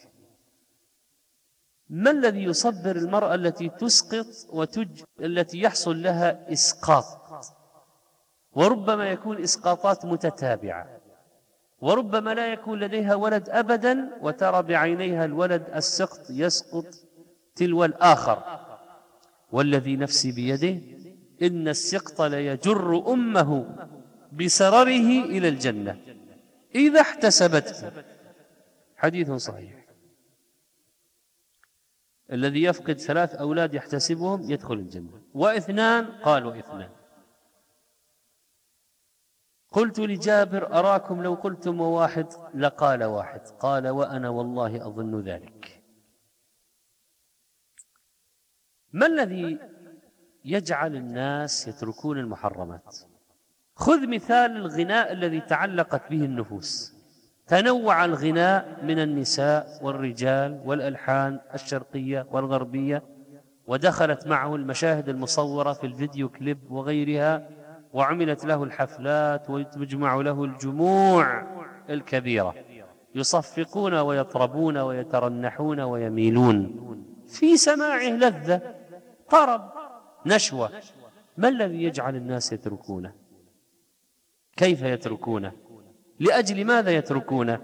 ما الذي يصبر المرأة التي تسقط وتج... التي يحصل لها إسقاط، وربما يكون إسقاطات متتابعة، وربما لا يكون لديها ولد أبدا، وترى بعينيها الولد السقط يسقط تلو الآخر، والذي نفسي بيده إن السقط ليجر أمه بسرره إلى الجنة إذا احتسبته، حديث صحيح. الذي يفقد ثلاث أولاد يحتسبهم يدخل الجنة. وإثنان، قال وإثنان. قلت لجابر أراكم لو قلتم واحد لقال واحد، قال وأنا والله أظن ذلك. ما الذي يجعل الناس يتركون المحرمات؟ خذ مثال الغناء الذي تعلقت به النفوس. تنوع الغناء من النساء والرجال والألحان الشرقية والغربية، ودخلت معه المشاهد المصورة في الفيديو كليب وغيرها، وعملت له الحفلات ويجمع له الجموع الكبيرة، يصفقون ويطربون ويترنحون ويميلون في سماعه لذة، طرب، نشوة. ما الذي يجعل الناس يتركونه؟ كيف يتركونه؟ لأجل ماذا يتركونه؟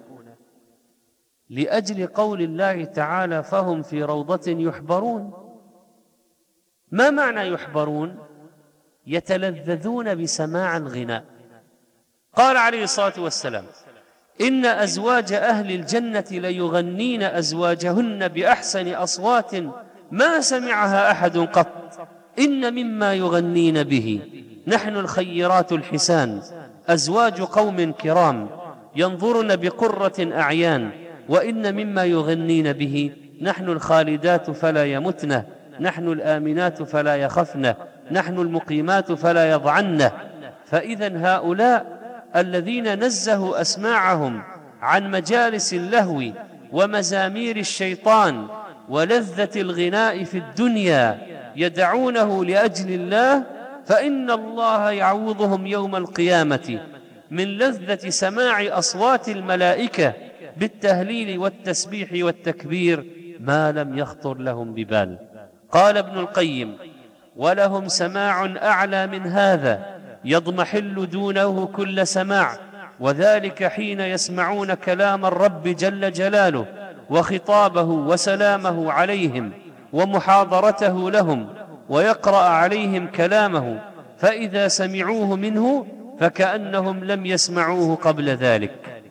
لأجل قول الله تعالى فهم في روضة يحبرون. ما معنى يحبرون؟ يتلذذون بسماع الغناء. قال عليه الصلاة والسلام إن أزواج أهل الجنة ليغنين أزواجهن بأحسن أصوات ما سمعها أحد قط، إن مما يغنين به نحن الخيرات الحسان، أزواج قوم كرام ينظرن بقرة أعيان، وإن مما يغنين به نحن الخالدات فلا يمتن، نحن الآمنات فلا يخفن، نحن المقيمات فلا يضعن. فإذا هؤلاء الذين نزهوا أسماعهم عن مجالس اللهو ومزامير الشيطان ولذة الغناء في الدنيا يدعونه لأجل الله، فإن الله يعوضهم يوم القيامة من لذة سماع أصوات الملائكة بالتهليل والتسبيح والتكبير ما لم يخطر لهم ببال. قال ابن القيم ولهم سماع أعلى من هذا يضمحل دونه كل سماع، وذلك حين يسمعون كلام الرب جل جلاله وخطابه وسلامه عليهم ومحاضرته لهم، ويقرأ عليهم كلامه، فإذا سمعوه منه فكأنهم لم يسمعوه قبل ذلك.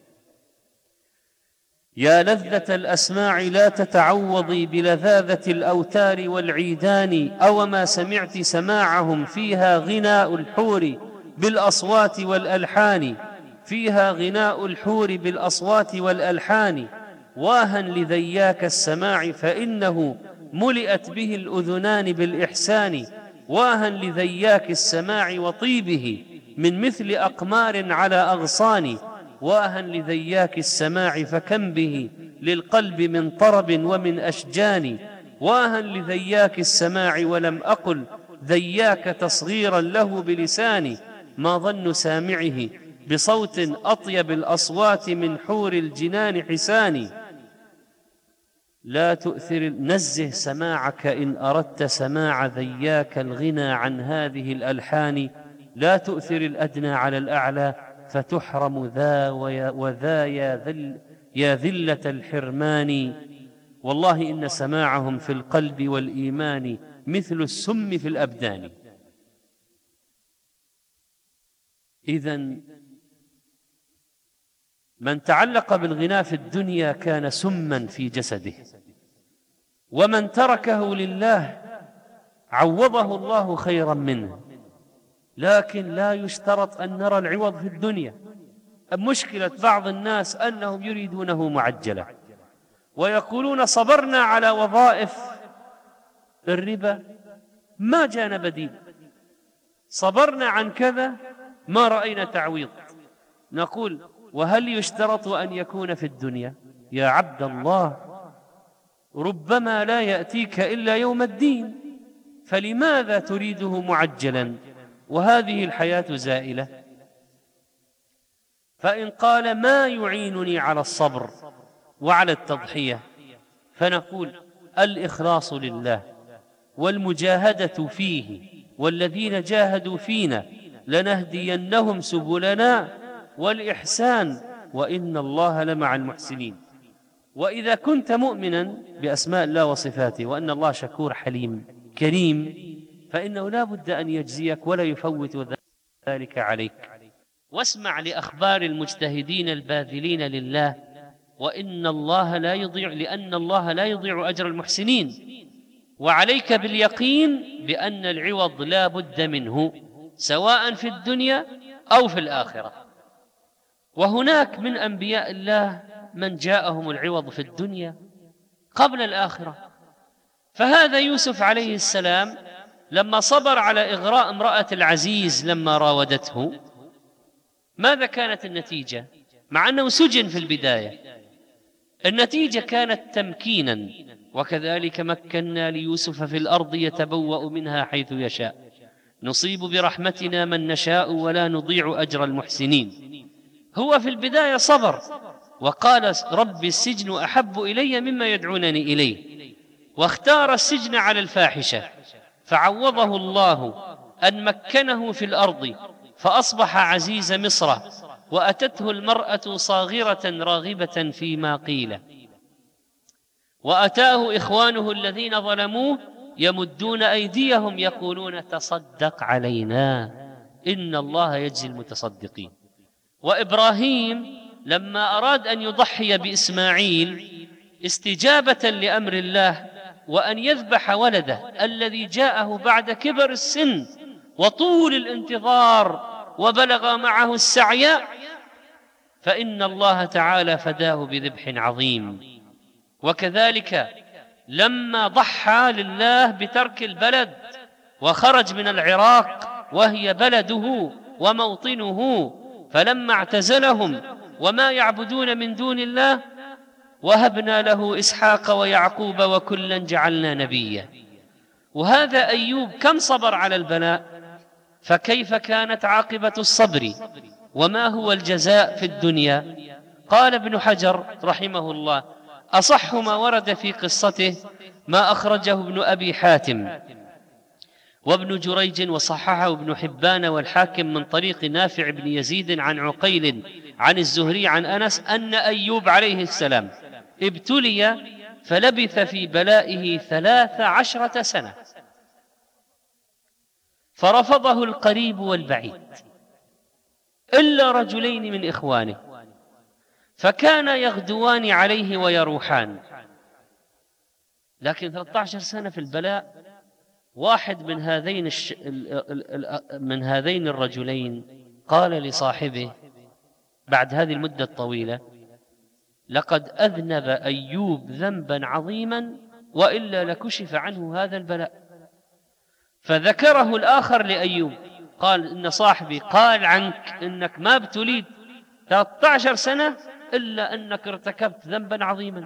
يا لذة الأسماع لا تتعوضي بلذاذة الأوتار والعيدان، أوما سمعت سماعهم فيها غناء الحور بالأصوات والألحان، فيها غناء الحور بالأصوات والألحان، واها لذياك السماع فإنه ملئت به الأذنان بالإحسان، واها لذياك السماع وطيبه من مثل أقمار على أغصان، واها لذياك السماع فكم به للقلب من طرب ومن أشجان، واها لذياك السماع ولم أقل ذياك تصغيرا له بلساني، ما ظن سامعه بصوت أطيب الأصوات من حور الجنان حساني. لا تؤثر نزه سماعك إن أردت سماع ذياك الغنى عن هذه الألحان، لا تؤثر الأدنى على الأعلى فتحرم ذا وذا يا, ذل يا ذلة الحرمان. والله إن سماعهم في القلب والإيمان مثل السم في الأبدان. إذن من تعلق بالغناء في الدنيا كان سما في جسده، ومن تركه لله عوضه الله خيرا منه. لكن لا يشترط أن نرى العوض في الدنيا. مشكلة بعض الناس أنهم يريدونه معجلة، ويقولون صبرنا على وظائف الربا ما جانا بديل، صبرنا عن كذا ما رأينا تعويض. نقول وهل يشترط أن يكون في الدنيا؟ يا عبد الله، ربما لا يأتيك إلا يوم الدين، فلماذا تريده معجلا وهذه الحياة زائلة؟ فإن قال ما يعينني على الصبر وعلى التضحية، فنقول الإخلاص لله والمجاهدة فيه، والذين جاهدوا فينا لنهدينهم سبلنا، والإحسان، وإن الله لمع المحسنين. وإذا كنت مؤمنا بأسماء الله وصفاته وأن الله شكور حليم كريم، فإنه لا بد أن يجزيك ولا يفوت ذلك عليك. واسمع لأخبار المجتهدين الباذلين لله، وإن الله لا يضيع، لأن الله لا يضيع أجر المحسنين. وعليك باليقين بأن العوض لا بد منه، سواء في الدنيا أو في الآخرة. وهناك من أنبياء الله من جاءهم العوض في الدنيا قبل الآخرة. فهذا يوسف عليه السلام لما صبر على إغراء امرأة العزيز لما راودته، ماذا كانت النتيجة؟ مع أنه سجن في البداية، النتيجة كانت تمكينا. وكذلك مكنا ليوسف في الأرض يتبوأ منها حيث يشاء، نصيب برحمتنا من نشاء ولا نضيع أجر المحسنين. هو في البداية صبر وقال رب السجن أحب إلي مما يدعونني إليه، واختار السجن على الفاحشة، فعوضه الله أن مكنه في الأرض فأصبح عزيز مصر، وأتته المرأة صاغرة راغبة فيما قيل، وأتاه إخوانه الذين ظلموه يمدون أيديهم يقولون تصدق علينا إن الله يجزي المتصدقين. وإبراهيم لما أراد أن يضحي بإسماعيل استجابة لأمر الله وأن يذبح ولده الذي جاءه بعد كبر السن وطول الانتظار وبلغ معه السعي، فإن الله تعالى فداه بذبح عظيم. وكذلك لما ضحى لله بترك البلد وخرج من العراق وهي بلده وموطنه، فلما اعتزلهم وما يعبدون من دون الله وهبنا له إسحاق ويعقوب وكلا جعلنا نبيا. وهذا أيوب كم صبر على البلاء، فكيف كانت عاقبة الصبر وما هو الجزاء في الدنيا؟ قال ابن حجر رحمه الله: أصح ما ورد في قصته ما أخرجه ابن أبي حاتم وابن جريج وصححه ابن حبان والحاكم من طريق نافع بن يزيد عن عقيل عن الزهري عن أنس أن أيوب عليه السلام ابتلي فلبث في بلائه ثلاث عشرة سنة، فرفضه القريب والبعيد إلا رجلين من إخوانه، فكان يغدوان عليه ويروحان. لكن ثلاثة عشر سنة في البلاء، واحد من هذين الش... من هذين الرجلين قال لصاحبه بعد هذه المدة الطويلة: لقد أذنب أيوب ذنبا عظيما وإلا لكشف عنه هذا البلاء. فذكره الآخر لأيوب، قال: إن صاحبي قال عنك إنك ما ابتليت ثلاثة عشر سنة إلا أنك ارتكبت ذنبا عظيما.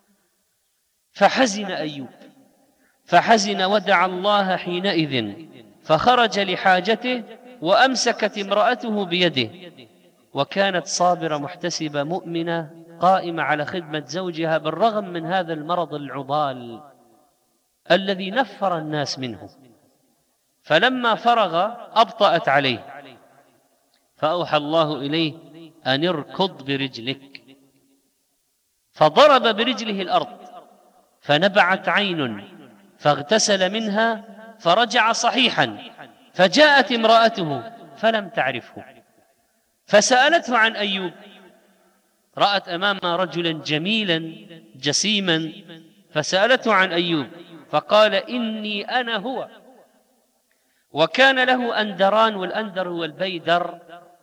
فحزن أيوب، فحزن ودعا الله حينئذ، فخرج لحاجته وأمسكت امرأته بيده، وكانت صابرة محتسبة مؤمنة قائمة على خدمة زوجها بالرغم من هذا المرض العضال الذي نفر الناس منه. فلما فرغ أبطأت عليه، فأوحى الله إليه أن اركض برجلك، فضرب برجله الأرض فنبعت عين فاغتسل منها فرجع صحيحا. فجاءت امرأته فلم تعرفه، فسألته عن أيوب، رأت أمامها رجلا جميلا جسيما، فسألته عن أيوب فقال: إني أنا هو. وكان له أندران، والأندر هو البيدر،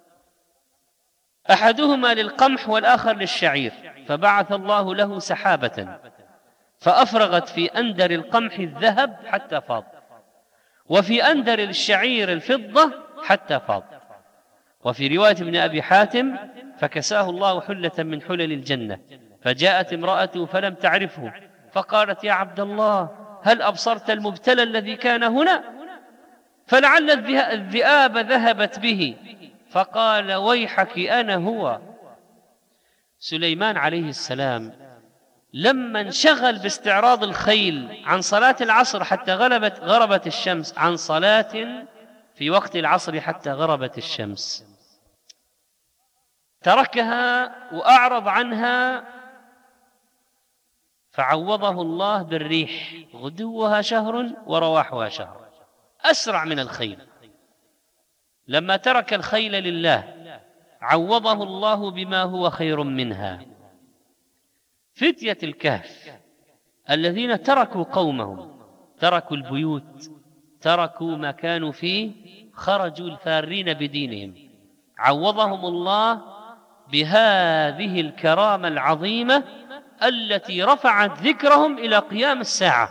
أحدهما للقمح والآخر للشعير، فبعث الله له سحابة فأفرغت في أندر القمح الذهب حتى فاض، وفي أندر الشعير الفضة حتى فاض. وفي رواية ابن أبي حاتم: فكساه الله حلة من حلل الجنة، فجاءت امرأته فلم تعرفه فقالت: يا عبد الله، هل أبصرت المبتلى الذي كان هنا؟ فلعل الذئاب ذهبت به. فقال: ويحك أنا هو. سليمان عليه السلام لما انشغل باستعراض الخيل عن صلاة العصر حتى غربت غربت الشمس، عن صلاة في وقت العصر حتى غربت الشمس، تركها وأعرض عنها، فعوضه الله بالريح، غدوها شهر ورواحها شهر، أسرع من الخيل. لما ترك الخيل لله عوضه الله بما هو خير منها. فتية الكهف الذين تركوا قومهم، تركوا البيوت، تركوا ما كانوا فيه، خرجوا الفارين بدينهم، عوضهم الله بهذه الكرامة العظيمة التي رفعت ذكرهم إلى قيام الساعة.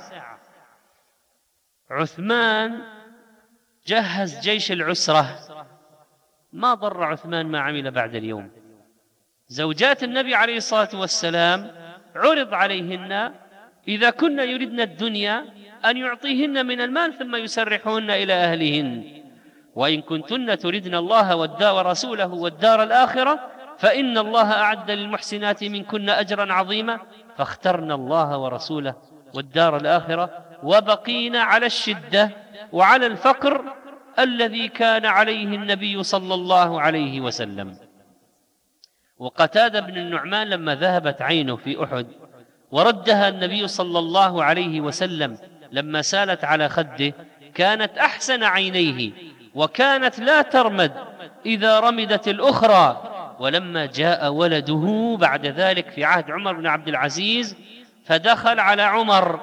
عثمان جهز جيش العسرة، ما ضر عثمان ما عمل بعد اليوم. زوجات النبي عليه الصلاة والسلام عرض عليهن إذا كن يردن الدنيا أن يعطيهن من المال ثم يسرحهن إلى أهلهن، وإن كنتن تردن الله والدار ورسوله والدار الآخرة فإن الله أعد للمحسنات منكن أجرا عظيما، فاخترنا الله ورسوله والدار الآخرة وبقينا على الشدة وعلى الفقر الذي كان عليه النبي صلى الله عليه وسلم. وقتادة بن النعمان لما ذهبت عينه في أحد وردها النبي صلى الله عليه وسلم لما سالت على خده، كانت أحسن عينيه وكانت لا ترمد إذا رمدت الأخرى. ولما جاء ولده بعد ذلك في عهد عمر بن عبد العزيز فدخل على عمر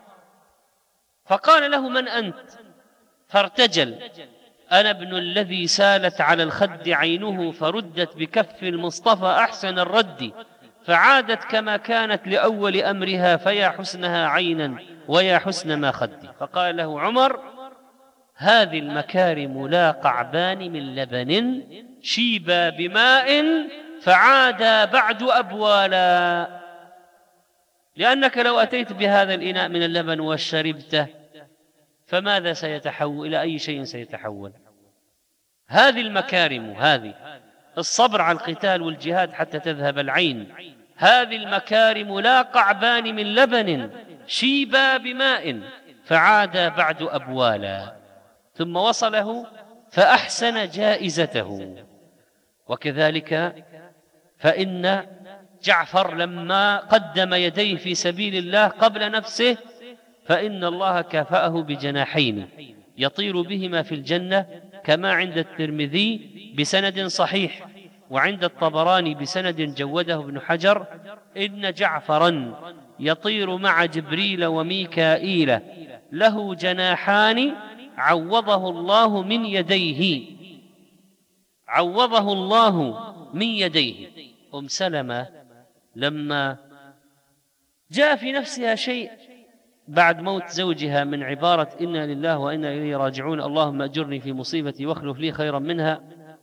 فقال له: من أنت؟ فارتجل: أنا ابن الذي سالت على الخد عينه فردت بكف المصطفى أحسن الرد، فعادت كما كانت لأول أمرها، فيا حسنها عينا ويا حسن ما خدي. فقال له عمر: هذه المكارم لا قعبان من لبن شيبا بماء فعادا بعد أبوالا، لأنك لو أتيت بهذا الإناء من اللبن وشربته فماذا سيتحول؟ إلى أي شيء سيتحول؟ هذه المكارم، هذه الصبر على القتال والجهاد حتى تذهب العين، هذه المكارم لا قعبان من لبن شيبا بماء فعادا بعد أبوالا. ثم وصله فأحسن جائزته. وكذلك فإن جعفر لما قدم يديه في سبيل الله قبل نفسه فإن الله كافأه بجناحين يطير بهما في الجنة، كما عند الترمذي بسند صحيح وعند الطبراني بسند جوده ابن حجر: إن جعفرا يطير مع جبريل وميكائيل له جناحان عوضه الله من يديه، عوضه الله من يديه. أم سلمة لما جاء في نفسها شيء بعد موت زوجها من عبارة إنا لله وإنا إليه راجعون، اللهم أجرني في مصيبتي واخلف لي خيرا منها،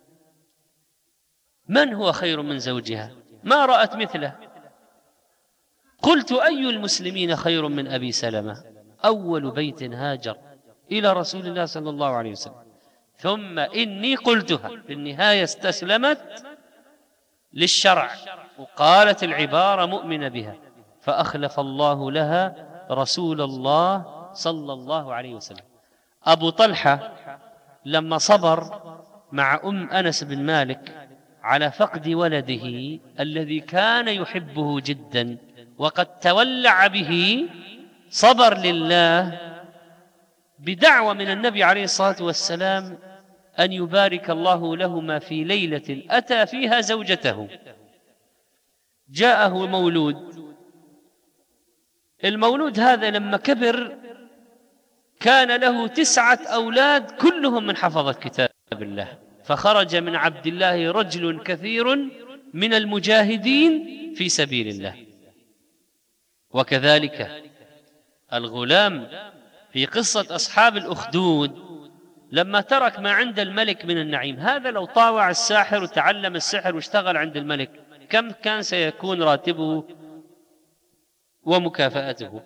من هو خير من زوجها؟ ما رأت مثله. قلت: أي المسلمين خير من أبي سلمة؟ أول بيت هاجر إلى رسول الله صلى الله عليه وسلم، ثم إني قلتها في النهاية استسلمت للشرع وقالت العبارة مؤمنة بها، فأخلف الله لها رسول الله صلى الله عليه وسلم. أبو طلحة لما صبر مع أم أنس بن مالك على فقد ولده الذي كان يحبه جدا وقد تولع به، صبر لله بدعوة من النبي عليه الصلاة والسلام أن يبارك الله لهما في ليلة أتى فيها زوجته. جاءه مولود، المولود هذا لما كبر كان له تسعة أولاد كلهم من حفظة كتاب الله، فخرج من عبد الله رجل كثير من المجاهدين في سبيل الله. وكذلك الغلام في قصة أصحاب الأخدود لما ترك ما عند الملك من النعيم، هذا لو طاوع الساحر وتعلم السحر واشتغل عند الملك كم كان سيكون راتبه ومكافأته،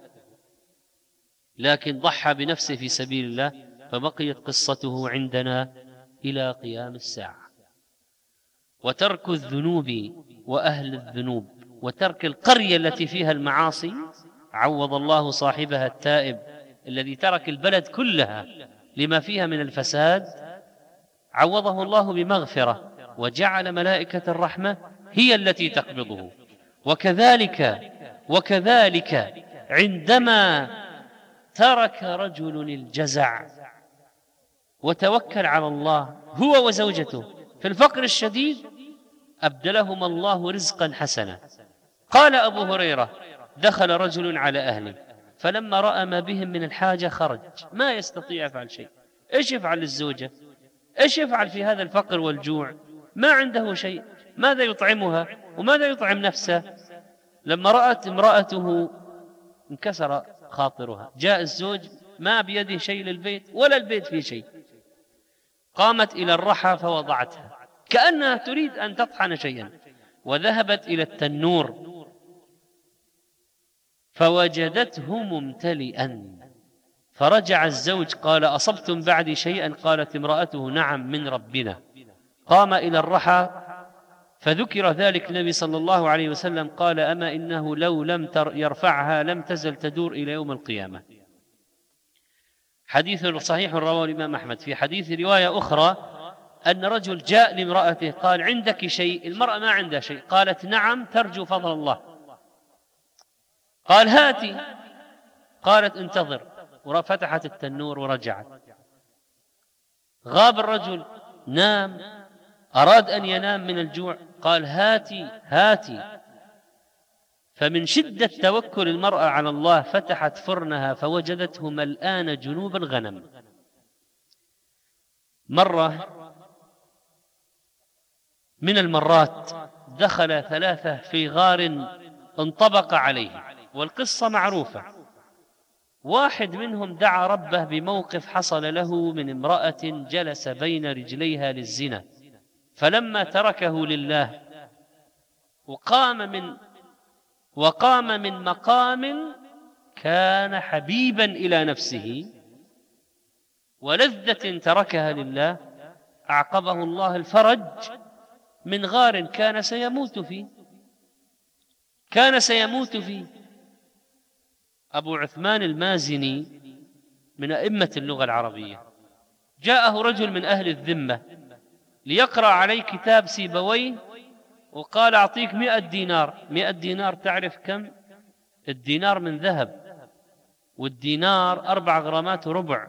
لكن ضحى بنفسه في سبيل الله، فبقيت قصته عندنا إلى قيام الساعة. وترك الذنوب وأهل الذنوب وترك القرية التي فيها المعاصي عوض الله صاحبها التائب الذي ترك البلد كلها لما فيها من الفساد، عوضه الله بمغفرة وجعل ملائكة الرحمة هي التي تقبضه. وكذلك وكذلك عندما ترك رجل الجزع وتوكل على الله هو وزوجته في الفقر الشديد، أبدلهما الله رزقا حسنا. قال أبو هريرة: دخل رجل على أهله فلما رأى ما بهم من الحاجة خرج، ما يستطيع يفعل شيء. إيش يفعل للزوجة؟ إيش يفعل في هذا الفقر والجوع؟ ما عنده شيء، ماذا يطعمها وماذا يطعم نفسه؟ لما رأت امرأته انكسر خاطرها، جاء الزوج ما بيده شيء للبيت ولا البيت فيه شيء، قامت إلى الرحى فوضعتها كأنها تريد أن تطحن شيئا، وذهبت إلى التنور فوجدته ممتلئا، فرجع الزوج قال: أصبتم بعدي شيئا؟ قالت امرأته: نعم من ربنا. قام إلى الرحى فذكر ذلك النبي صلى الله عليه وسلم قال: أما إنه لو لم يرفعها لم تزل تدور إلى يوم القيامة. حديث صحيح رواه الإمام أحمد. في حديث رواية أخرى أن رجل جاء لامرأته قال: عندك شيء؟ المرأة ما عندها شيء، قالت: نعم ترجو فضل الله. قال: هاتي. قالت: انتظر، وفتحت التنور ورجعت. غاب الرجل، نام، أراد أن ينام من الجوع، قال: هاتي هاتي. فمن شدة توكل المرأة على الله فتحت فرنها فوجدته ملآن جنوب الغنم. مرة من المرات دخل ثلاثة في غار انطبق عليه، والقصة معروفة. واحد منهم دعا ربه بموقف حصل له من امرأة جلس بين رجليها للزنا، فلما تركه لله وقام من وقام من مقام كان حبيبا إلى نفسه ولذة تركها لله، أعقبه الله الفرج من غار كان سيموت فيه كان سيموت فيه أبو عثمان المازني من أئمة اللغة العربية، جاءه رجل من أهل الذمة ليقرأ عليه كتاب سيبويه، وقال: أعطيك مئة دينار. مئة دينار تعرف كم؟ الدينار من ذهب، والدينار أربع غرامات وربع.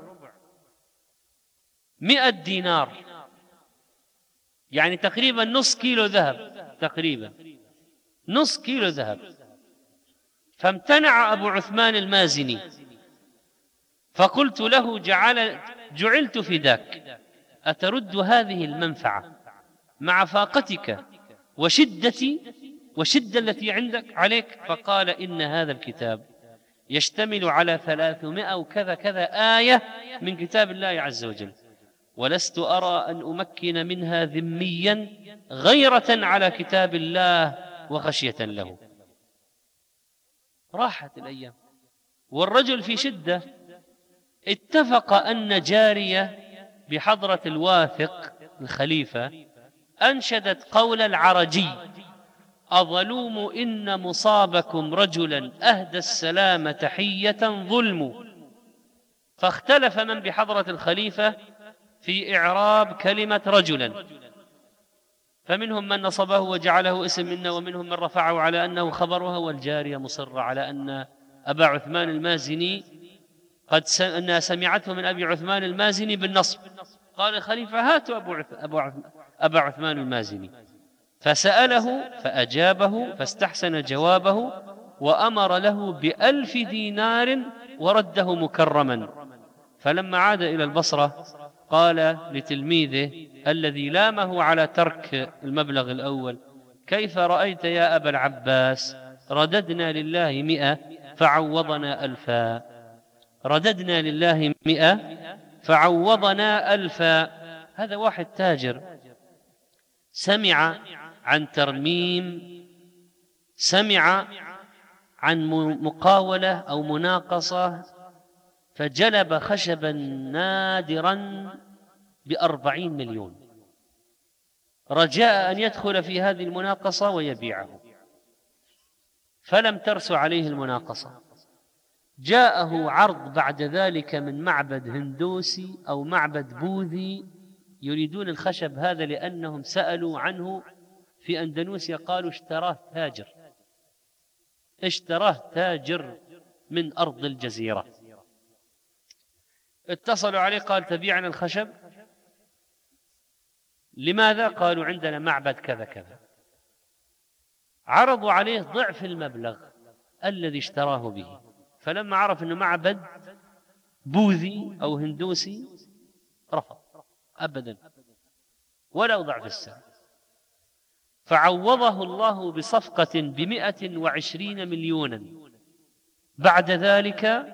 مئة دينار يعني تقريبا نص كيلو ذهب، تقريبا نص كيلو ذهب. فامتنع أبو عثمان المازني، فقلت له: جعل جعلت فداك، أترد هذه المنفعة مع فاقتك وشدتي وشدة التي عندك عليك؟ فقال: إن هذا الكتاب يشتمل على ثلاثمائة وكذا كذا آية من كتاب الله عز وجل، ولست أرى أن أمكن منها ذميا غيرة على كتاب الله وخشية له. راحت الأيام والرجل في شدة. اتفق أن جارية بحضرة الواثق الخليفة أنشدت قول العرجي: أظلوم إن مصابكم رجلا أهدى السلام تحية ظلم. فاختلف من بحضرة الخليفة في إعراب كلمة رجلا، فمنهم من نصبه وجعله اسم منا، ومنهم من رفعه على أنه خبرها، والجارية مصرة على أن أبا عثمان المازني قد أنها سمعته من أبي عثمان المازني بالنصب. قال الخليفة: هاتوا أبا عثمان المازني. فسأله فأجابه فاستحسن جوابه، وأمر له بألف دينار ورده مكرما. فلما عاد إلى البصرة قال لتلميذه الذي لامه على ترك المبلغ الأول: كيف رأيت يا أبا العباس؟ رددنا لله مئة فعوضنا ألفا رددنا لله مئة فعوضنا ألفا. هذا واحد تاجر سمع عن ترميم سمع عن مقاولة أو مناقصة، فجلب خشبا نادرا بأربعين مليون رجاء أن يدخل في هذه المناقصة ويبيعه، فلم ترس عليه المناقصة. جاءه عرض بعد ذلك من معبد هندوسي أو معبد بوذي يريدون الخشب هذا، لأنهم سألوا عنه في أندونيسيا، قالوا اشتراه تاجر اشتراه تاجر من أرض الجزيرة. اتصلوا عليه قال تبيعنا الخشب؟ لماذا؟ قالوا عندنا معبد كذا كذا. عرضوا عليه ضعف المبلغ الذي اشتراه به، فلما عرف أنه معبد بوذي أو هندوسي رفض أبدا ولو ضعف السعر، فعوضه الله بصفقة بمئة وعشرين مليونا بعد ذلك.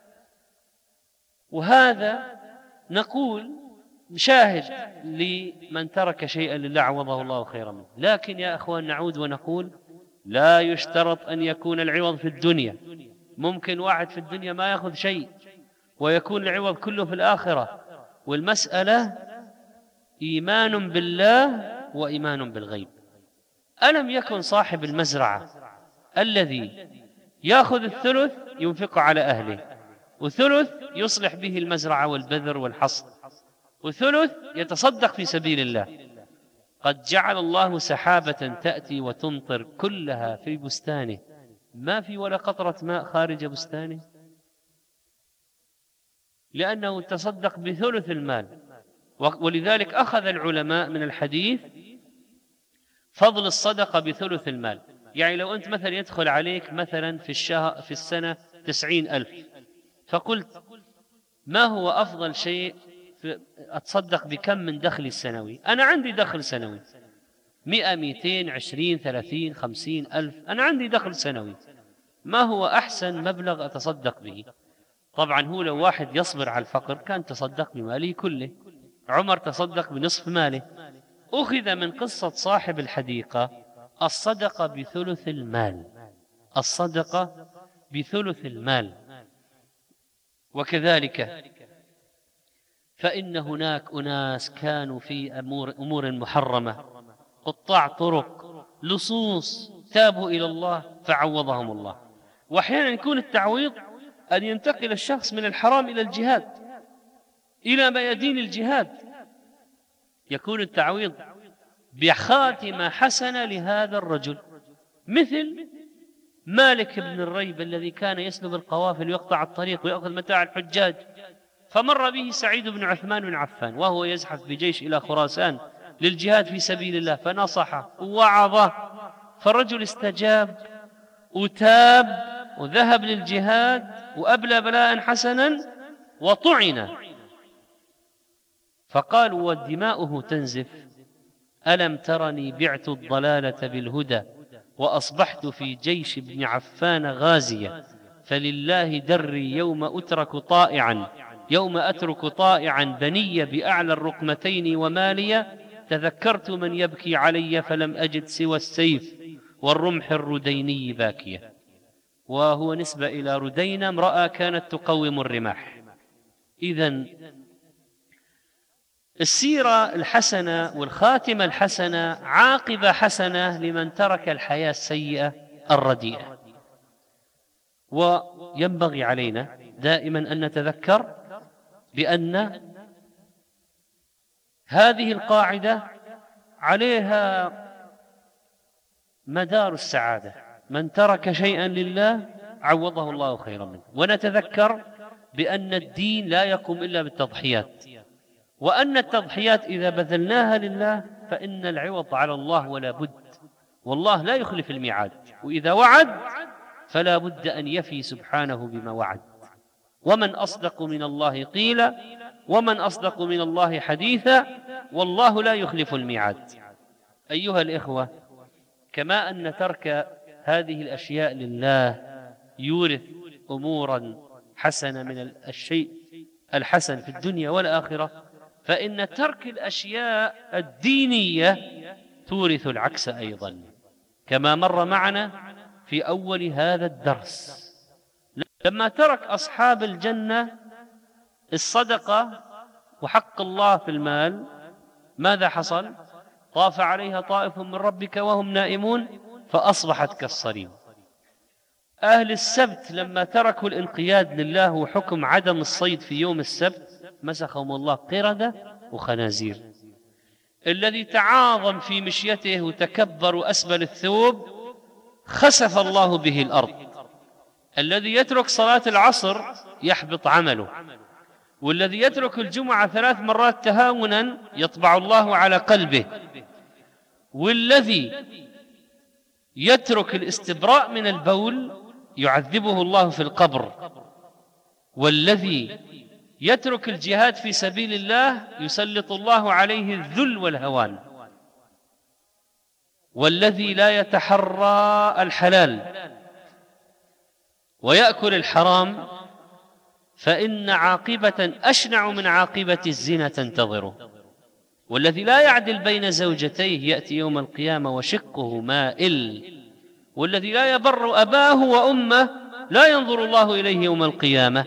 وهذا نقول شاهد لمن ترك شيئا لله عوضه الله خيرا منه. لكن يا أخوان نعود ونقول لا يشترط أن يكون العوض في الدنيا. ممكن واحد في الدنيا ما يأخذ شيء ويكون العوض كله في الآخرة. والمسألة إيمان بالله وإيمان بالغيب. ألم يكن صاحب المزرعة الذي يأخذ الثلث ينفق على أهله، وثلث يصلح به المزرعة والبذر والحصد، وثلث يتصدق في سبيل الله، قد جعل الله سحابة تأتي وتمطر كلها في بستانه، ما في ولا قطرة ماء خارج بستانه، لأنه تصدق بثلث المال. ولذلك أخذ العلماء من الحديث فضل الصدقة بثلث المال. يعني لو أنت مثلا يدخل عليك مثلا في الشهر في السنة تسعين ألف، فقلت ما هو أفضل شيء أتصدق بكم من دخلي السنوي؟ أنا عندي دخل سنوي مئة مئتين عشرين ثلاثين خمسين ألف، أنا عندي دخل سنوي، ما هو أحسن مبلغ أتصدق به؟ طبعا هو لو واحد يصبر على الفقر كان تصدق بماله كله. عمر تصدق بنصف ماله. أخذ من قصة صاحب الحديقة الصدقة بثلث المال، الصدقة بثلث المال. وكذلك فإن هناك أناس كانوا في أمور, أمور محرمة، قطاع طرق، لصوص، تابوا إلى الله فعوضهم الله. وأحيانا يكون التعويض أن ينتقل الشخص من الحرام إلى الجهاد، إلى ميادين الجهاد، يكون التعويض بخاتمة حسنة لهذا الرجل، مثل مالك بن الريب الذي كان يسلب القوافل ويقطع الطريق ويأخذ متاع الحجاج، فمر به سعيد بن عثمان بن عفان وهو يزحف بجيش إلى خراسان للجهاد في سبيل الله، فنصحه ووعظه، فالرجل استجاب وتاب وذهب للجهاد وأبلى بلاء حسنا وطعن، فقال ودماؤه تنزف ألم ترني بعت الضلالة بالهدى وأصبحت في جيش ابن عفان غازية، فلله دري يوم أترك طائعا يوم أترك طائعا بني بأعلى الرقمتين وماليا، تذكرت من يبكي علي فلم أجد سوى السيف والرمح الرديني باكية. وهو نسبة إلى ردينة امرأة كانت تقوم الرماح. إذن السيرة الحسنة والخاتمة الحسنة عاقبة حسنة لمن ترك الحياة السيئة الرديئة. وينبغي علينا دائما أن نتذكر بأن هذه القاعدة عليها مدار السعادة، من ترك شيئا لله عوضه الله خيرا منه. ونتذكر بأن الدين لا يقوم إلا بالتضحيات، وأن التضحيات إذا بذلناها لله فإن العوض على الله ولا بد، والله لا يخلف الميعاد، وإذا وعد فلا بد أن يفي سبحانه بما وعد. ومن أصدق من الله قيلا ومن أصدق من الله حديثا والله لا يخلف الميعاد. أيها الإخوة، كما أن ترك هذه الأشياء لله يورث أمورا حسنة من الشيء الحسن في الدنيا والآخرة، فإن ترك الأشياء الدينية تورث العكس أيضا، كما مر معنا في في أول هذا الدرس لما ترك أصحاب الجنة الصدقة وحق الله في المال، ماذا حصل؟ طاف عليها طائف من ربك وهم نائمون فأصبحت كالصريم. أهل السبت لما تركوا الانقياد لله وحكم عدم الصيد في يوم السبت مسخهم الله قردة وخنازير. الذي تعاظم في مشيته وتكبر أسبل الثوب خسف الله به الأرض. الذي يترك صلاة العصر يحبط عمله، والذي يترك الجمعة ثلاث مرات تهاونا يطبع الله على قلبه، والذي يترك الاستبراء من البول يعذبه الله في القبر، والذي يترك الجهاد في سبيل الله يسلط الله عليه الذل والهوان، والذي لا يتحرى الحلال ويأكل الحرام فإن عاقبة أشنع من عاقبة الزنا تنتظره، والذي لا يعدل بين زوجتيه يأتي يوم القيامة وشقه مائل، والذي لا يبر أباه وأمه لا ينظر الله إليه يوم القيامة،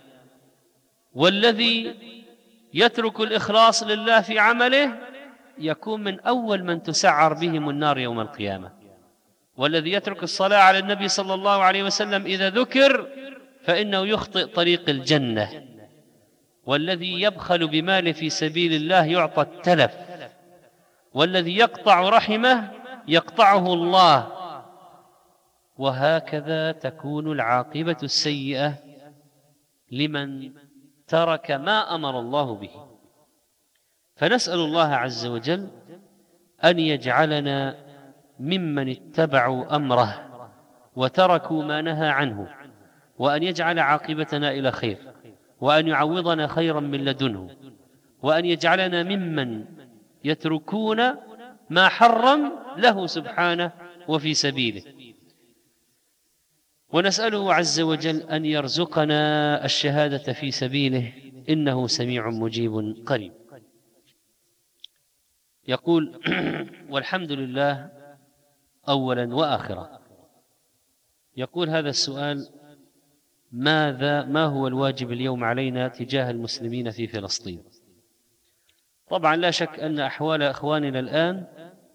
والذي يترك الإخلاص لله في عمله يكون من أول من تسعر بهم النار يوم القيامة، والذي يترك الصلاة على النبي صلى الله عليه وسلم إذا ذكر فإنه يخطئ طريق الجنة، والذي يبخل بماله في سبيل الله يعطى التلف، والذي يقطع رحمه يقطعه الله، وهكذا تكون العاقبة السيئة لمن ترك ما أمر الله به. فنسأل الله عز وجل أن يجعلنا ممن اتبعوا أمره وتركوا ما نهى عنه، وأن يجعل عاقبتنا إلى خير، وأن يعوضنا خيرا من لدنه، وأن يجعلنا ممن يتركون ما حرم له سبحانه وفي سبيله. ونسأله عز وجل أن يرزقنا الشهادة في سبيله إنه سميع مجيب قريب. يقول والحمد لله أولا وآخرا. يقول هذا السؤال: ماذا ما هو الواجب اليوم علينا تجاه المسلمين في فلسطين؟ طبعا لا شك أن أحوال أخواننا الآن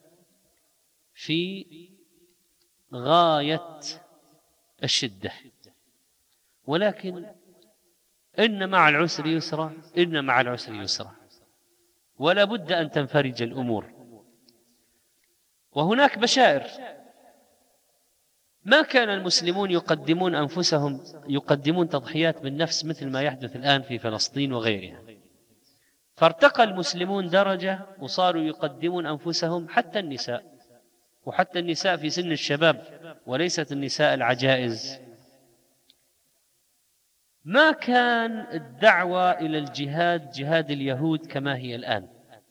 في غاية الشدة، ولكن إن مع العسر يسرا إن مع العسر يسرا، ولا بد أن تنفرج الأمور. وهناك بشائر. ما كان المسلمون يقدمون أنفسهم يقدمون تضحيات بالنفس مثل ما يحدث الآن في فلسطين وغيرها، فارتقى المسلمون درجة وصاروا يقدمون أنفسهم، حتى النساء، وحتى النساء في سن الشباب وليست النساء العجائز. ما كان الدعوة إلى الجهاد جهاد اليهود كما هي الآن،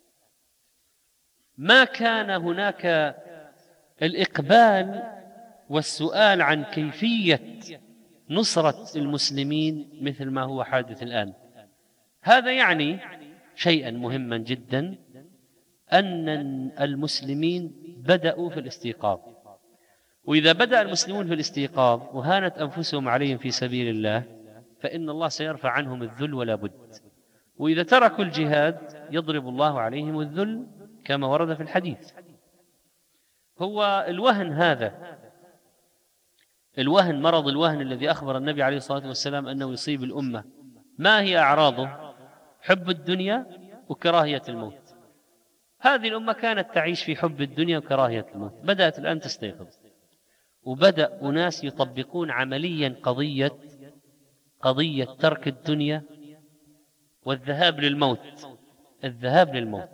ما كان هناك الإقبال والسؤال عن كيفية نصرة المسلمين مثل ما هو حادث الآن. هذا يعني شيئا مهما جدا، أن المسلمين بدأوا في الاستيقاظ، وإذا بدأ المسلمون في الاستيقاظ وهانت أنفسهم عليهم في سبيل الله فإن الله سيرفع عنهم الذل ولا بد، وإذا تركوا الجهاد يضرب الله عليهم الذل كما ورد في الحديث. هو الوهن هذا الوهن مرض الوهن الذي أخبر النبي عليه الصلاة والسلام أنه يصيب الأمة، ما هي أعراضه؟ حب الدنيا وكراهية الموت. هذه الأمة كانت تعيش في حب الدنيا وكراهية الموت، بدأت الآن تستيقظ، وبدأ أناس يطبقون عمليا قضية قضية ترك الدنيا والذهاب للموت الذهاب للموت.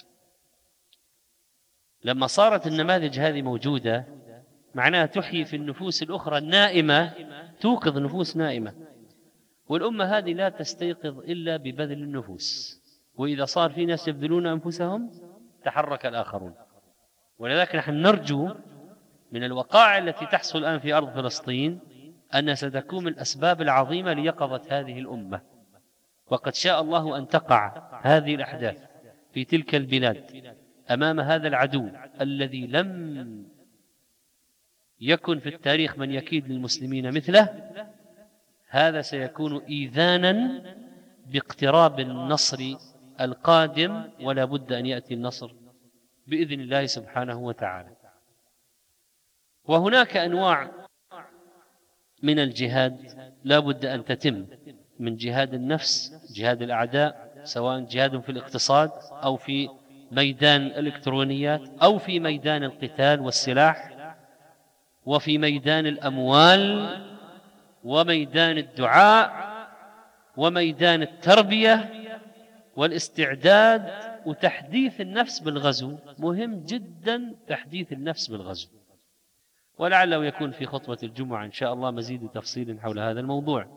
لما صارت النماذج هذه موجودة معناها تحيي في النفوس الأخرى النائمة، توقظ نفوس نائمة، والأمة هذه لا تستيقظ إلا ببذل النفوس، وإذا صار في ناس يبذلون أنفسهم تحرك الآخرون. ولذلك نحن نرجو من الوقائع التي تحصل الآن في أرض فلسطين أن ستكون الأسباب العظيمة ليقظة هذه الأمة، وقد شاء الله أن تقع هذه الأحداث في تلك البلاد أمام هذا العدو الذي لم يكن في التاريخ من يكيد للمسلمين مثله، هذا سيكون إيذانا باقتراب النصر القادم، ولا بد أن يأتي النصر بإذن الله سبحانه وتعالى. وهناك أنواع من الجهاد لا بد أن تتم، من جهاد النفس، جهاد الأعداء، سواء جهاد في الاقتصاد أو في ميدان الإلكترونيات أو في ميدان القتال والسلاح، وفي ميدان الأموال وميدان الدعاء وميدان التربية والاستعداد وتحديث النفس بالغزو. مهم جدا تحديث النفس بالغزو، ولعله يكون في خطبة الجمعة إن شاء الله مزيد تفصيل حول هذا الموضوع.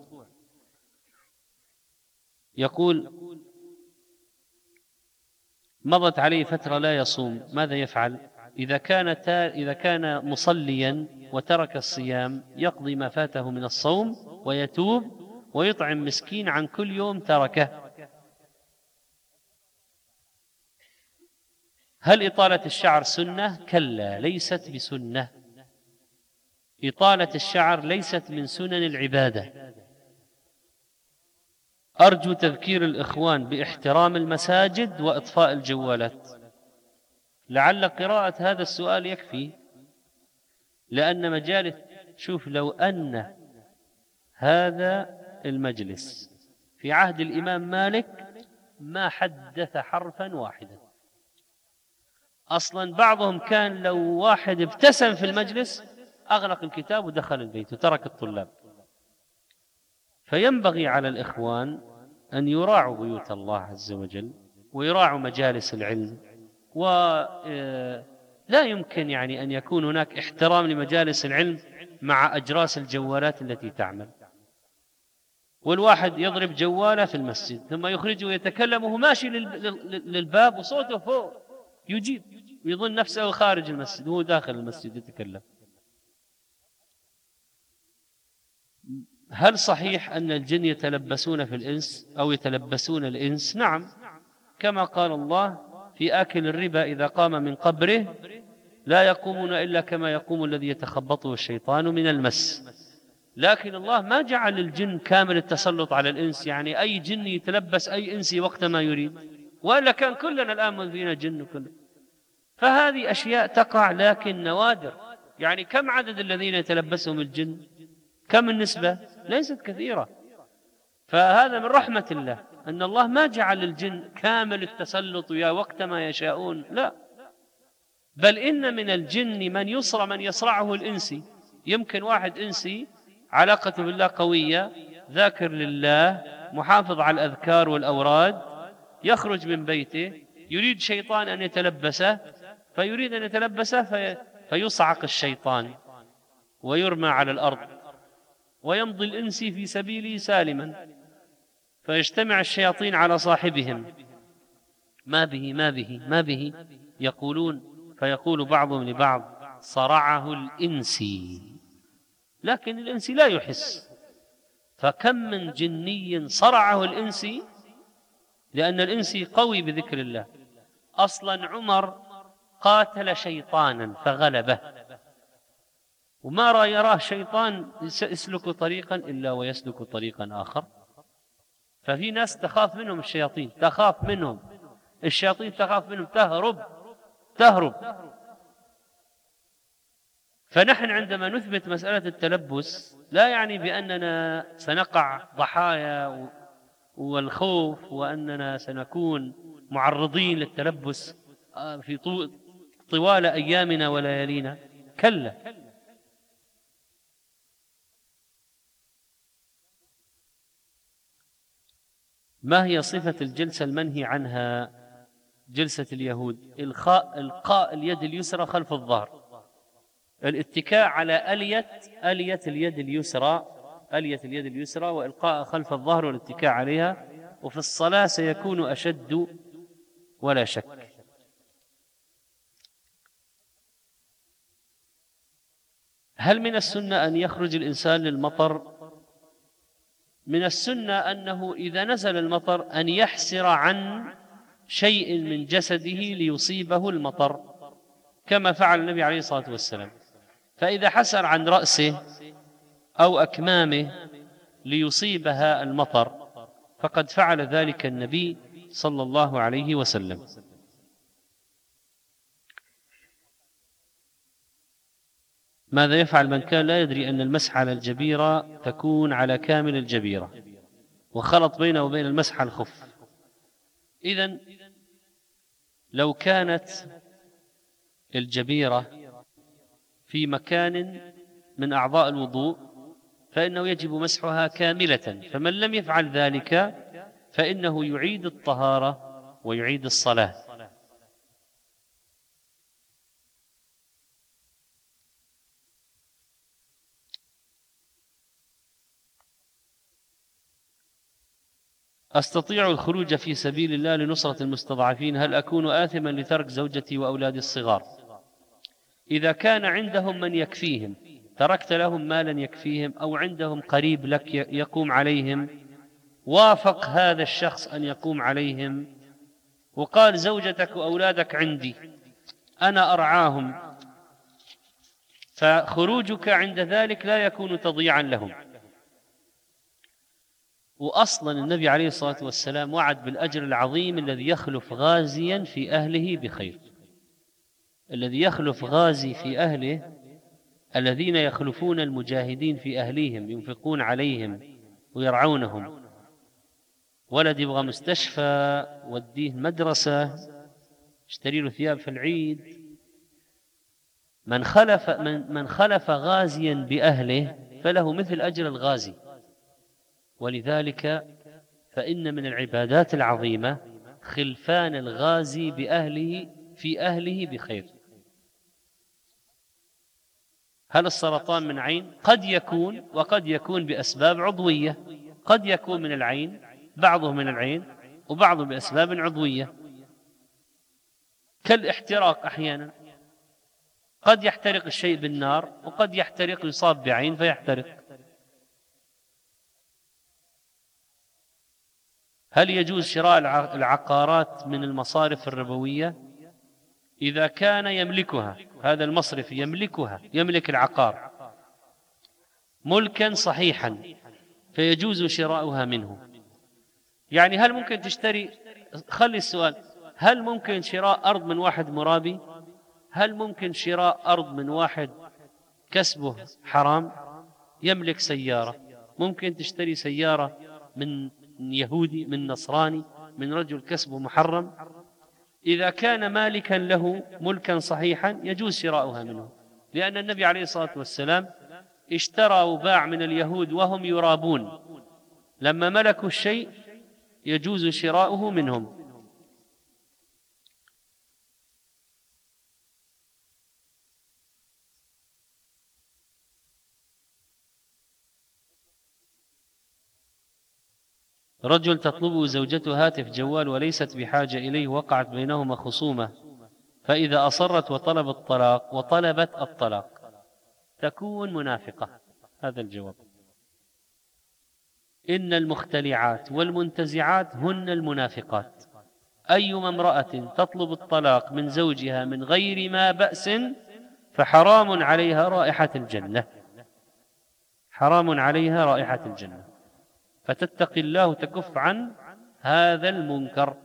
يقول: مضت عليه فترة لا يصوم، ماذا يفعل؟ إذا كان إذا كان مصليا وترك الصيام يقضي ما فاته من الصوم ويتوب ويطعم مسكين عن كل يوم تركه. هل إطالة الشعر سنة؟ كلا، ليست بسنة. إطالة الشعر ليست من سنن العبادة. أرجو تذكير الإخوان باحترام المساجد وإطفاء الجوالات. لعل قراءة هذا السؤال يكفي، لأن مجالس، شوف، لو أن هذا المجلس في عهد الإمام مالك ما حدث حرفا واحدا. أصلا بعضهم كان لو واحد ابتسم في المجلس أغلق الكتاب ودخل البيت وترك الطلاب. فينبغي على الإخوان أن يراعوا بيوت الله عز وجل ويراعوا مجالس العلم، ولا يمكن يعني أن يكون هناك احترام لمجالس العلم مع أجراس الجوالات التي تعمل. والواحد يضرب جواله في المسجد ثم يخرجه ويتكلم وهو ماشي للباب وصوته فوق يجيب ويظن نفسه خارج المسجد وهو داخل المسجد يتكلم. هل صحيح أن الجن يتلبسون في الإنس أو يتلبسون الإنس؟ نعم، كما قال الله في آكل الربا إذا قام من قبره لا يقومون إلا كما يقوم الذي يتخبطه الشيطان من المس. لكن الله ما جعل الجن كامل التسلط على الإنس، يعني أي جن يتلبس أي إنسي وقت ما يريد، وإلا كان كلنا الآن فينا جن كله. فهذه أشياء تقع لكن نوادر. يعني كم عدد الذين يتلبسهم الجن؟ كم النسبة؟ ليست كثيرة. فهذا من رحمة الله أن الله ما جعل الجن كامل التسلط يا وقت ما يشاءون، لا، بل إن من الجن من يصرع من يصرعه الإنسي. يمكن واحد إنسي علاقته بالله قوية، ذاكر لله، محافظ على الأذكار والأوراد، يخرج من بيته يريد شيطان أن يتلبسه، فيريد أن يتلبسه في فيصعق الشيطان ويرمى على الأرض ويمضي الإنسي في سبيله سالما، فيجتمع الشياطين على صاحبهم، ما به ما به ما به يقولون، فيقول بعضهم لبعض صرعه الإنسي، لكن الإنسي لا يحس. فكم من جني صرعه الإنسي، لأن الإنسي قوي بذكر الله. أصلا عمر قاتل شيطانا فغلبه، وما رأى يراه شيطان يسلك طريقا إلا ويسلك طريقا آخر. ففي ناس تخاف منهم الشياطين، تخاف منهم الشياطين، تخاف منهم، تهرب تهرب. فنحن عندما نثبت مسألة التلبس لا يعني بأننا سنقع ضحايا والخوف وأننا سنكون معرضين للتلبس في طوال أيامنا وليالينا، كلا. ما هي صفة الجلسة المنهي عنها؟ جلسة اليهود: إلقاء إلقاء اليد اليسرى خلف الظهر، الاتكاء على ألية ألية اليد اليسرى ألية اليد اليسرى وإلقاء خلف الظهر والاتكاء عليها، وفي الصلاة سيكون أشد ولا شك. هل من السنة أن يخرج الإنسان للمطر؟ من السنة أنه إذا نزل المطر أن يحسر عن شيء من جسده ليصيبه المطر، كما فعل النبي عليه الصلاة والسلام. فإذا حسر عن رأسه أو أكمامه ليصيبها المطر فقد فعل ذلك النبي صلى الله عليه وسلم. ماذا يفعل من كان لا يدري أن المسح على الجبيرة تكون على كامل الجبيرة وخلط بينه وبين المسح على الخف؟ إذن لو كانت الجبيرة في مكان من أعضاء الوضوء فإنه يجب مسحها كاملة، فمن لم يفعل ذلك فإنه يعيد الطهارة ويعيد الصلاة. أستطيع الخروج في سبيل الله لنصرة المستضعفين، هل أكون آثما لترك زوجتي وأولادي الصغار؟ إذا كان عندهم من يكفيهم تركت لهم مالا يكفيهم، أو عندهم قريب لك يقوم عليهم، وافق هذا الشخص أن يقوم عليهم وقال زوجتك وأولادك عندي أنا أرعاهم، فخروجك عند ذلك لا يكون تضييعا لهم. وأصلا النبي عليه الصلاة والسلام وعد بالأجر العظيم الذي يخلف غازيا في أهله بخير. الذي يخلف غازي في أهله، الذين يخلفون المجاهدين في أهليهم ينفقون عليهم ويرعونهم. ولد يبغى مستشفى وديه مدرسة اشتري له ثياب في العيد، من خلف, من, من خلف غازيا بأهله فله مثل أجر الغازي. ولذلك فإن من العبادات العظيمة خلفان الغازي بأهله في أهله بخير. هل السرطان من عين؟ قد يكون، وقد يكون بأسباب عضوية. قد يكون من العين، بعضه من العين وبعضه بأسباب عضوية، كالاحتراق أحيانا، قد يحترق الشيء بالنار وقد يحترق يصاب بعين فيحترق. هل يجوز شراء العقارات من المصارف الربوية؟ إذا كان يملكها، هذا المصرف يملكها، يملك العقار ملكا صحيحا فيجوز شراؤها منه. يعني هل ممكن تشتري، خلي السؤال، هل ممكن شراء أرض من واحد مرابي؟ هل ممكن شراء أرض من واحد كسبه حرام؟ يملك سيارة، ممكن تشتري سيارة من يهودي، من نصراني، من رجل كسبه محرم؟ إذا كان مالكا له ملكا صحيحا يجوز شراؤها منه، لأن النبي عليه الصلاة والسلام اشترى وباع من اليهود وهم يرابون، لما ملكوا الشيء يجوز شراؤه منهم. رجل تطلبه زوجته هاتف جوال وليست بحاجة إليه، وقعت بينهما خصومة، فإذا أصرت وطلب الطلاق وطلبت الطلاق تكون منافقة. هذا الجواب. إن المختلعات والمنتزعات هن المنافقات. أيما امرأة تطلب الطلاق من زوجها من غير ما بأس فحرام عليها رائحة الجنة، حرام عليها رائحة الجنة، فتتقي الله وتكف عن هذا المنكر.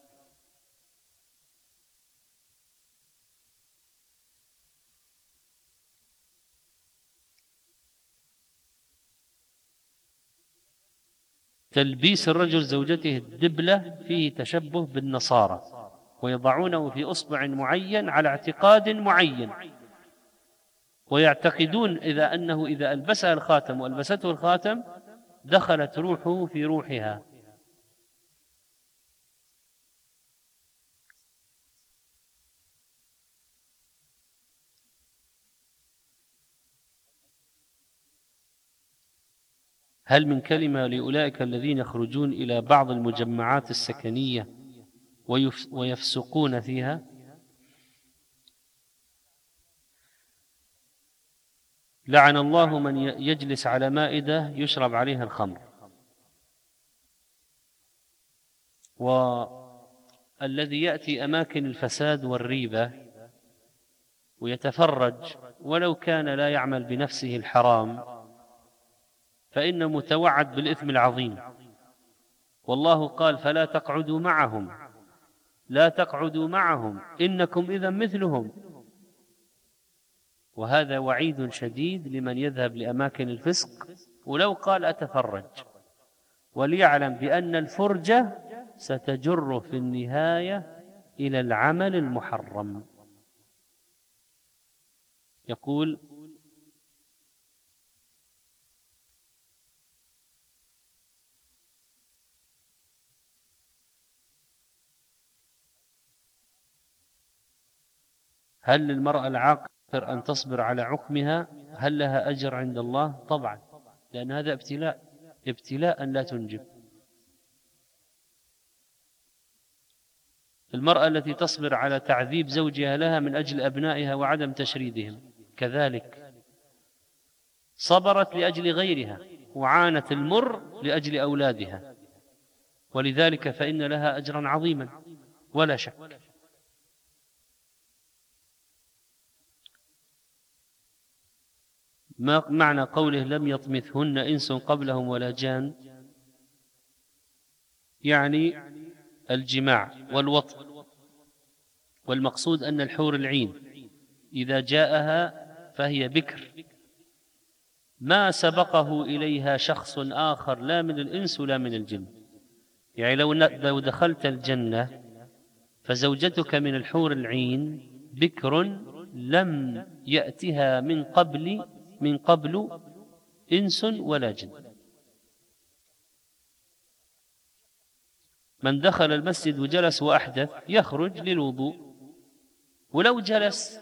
تلبيس الرجل زوجته الدبلة فيه تشبه بالنصارى، ويضعونه في أصبع معين على اعتقاد معين، ويعتقدون إذا أنه إذا ألبسها الخاتم وألبسته الخاتم دخلت روحه في روحها. هل من كلمة لأولئك الذين يخرجون إلى بعض المجمعات السكنية ويفسقون فيها؟ لعن الله من يجلس على مائدة يشرب عليها الخمر. والذي يأتي أماكن الفساد والريبة ويتفرج ولو كان لا يعمل بنفسه الحرام فإنه متوعد بالإثم العظيم. والله قال: فلا تقعدوا معهم لا تقعدوا معهم إنكم إذا مثلهم. وهذا وعيد شديد لمن يذهب لأماكن الفسق ولو قال أتفرج، وليعلم بأن الفرجة ستجره في النهاية إلى العمل المحرم. يقول: هل للمرأة العاقر أن تصبر على عقمها؟ هل لها أجر عند الله؟ طبعا، لأن هذا ابتلاء ابتلاء لا تنجب. المرأة التي تصبر على تعذيب زوجها لها من أجل أبنائها وعدم تشريدهم كذلك، صبرت لأجل غيرها وعانت المر لأجل أولادها، ولذلك فإن لها أجرا عظيما ولا شك. ما معنى قوله لم يطمثهن إنس قبلهم ولا جان؟ يعني الجماع والوطء، والمقصود أن الحور العين إذا جاءها فهي بكر ما سبقه إليها شخص آخر لا من الإنس ولا من الجن. يعني لو دخلت الجنة فزوجتك من الحور العين بكر لم يأتها من قبل من قبل إنس ولا جن. من دخل المسجد وجلس وأحدث يخرج للوضوء، ولو جلس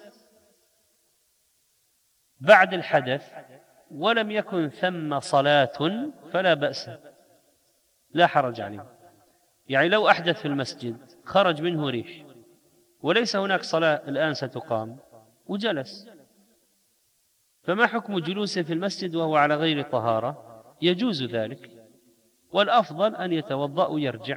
بعد الحدث ولم يكن ثم صلاة فلا بأس، لا حرج عليه. يعني لو أحدث في المسجد خرج منه ريح وليس هناك صلاة الآن ستقام وجلس، فما حكم جلوسه في المسجد وهو على غير طهارة؟ يجوز ذلك، والأفضل أن يتوضأ ويرجع.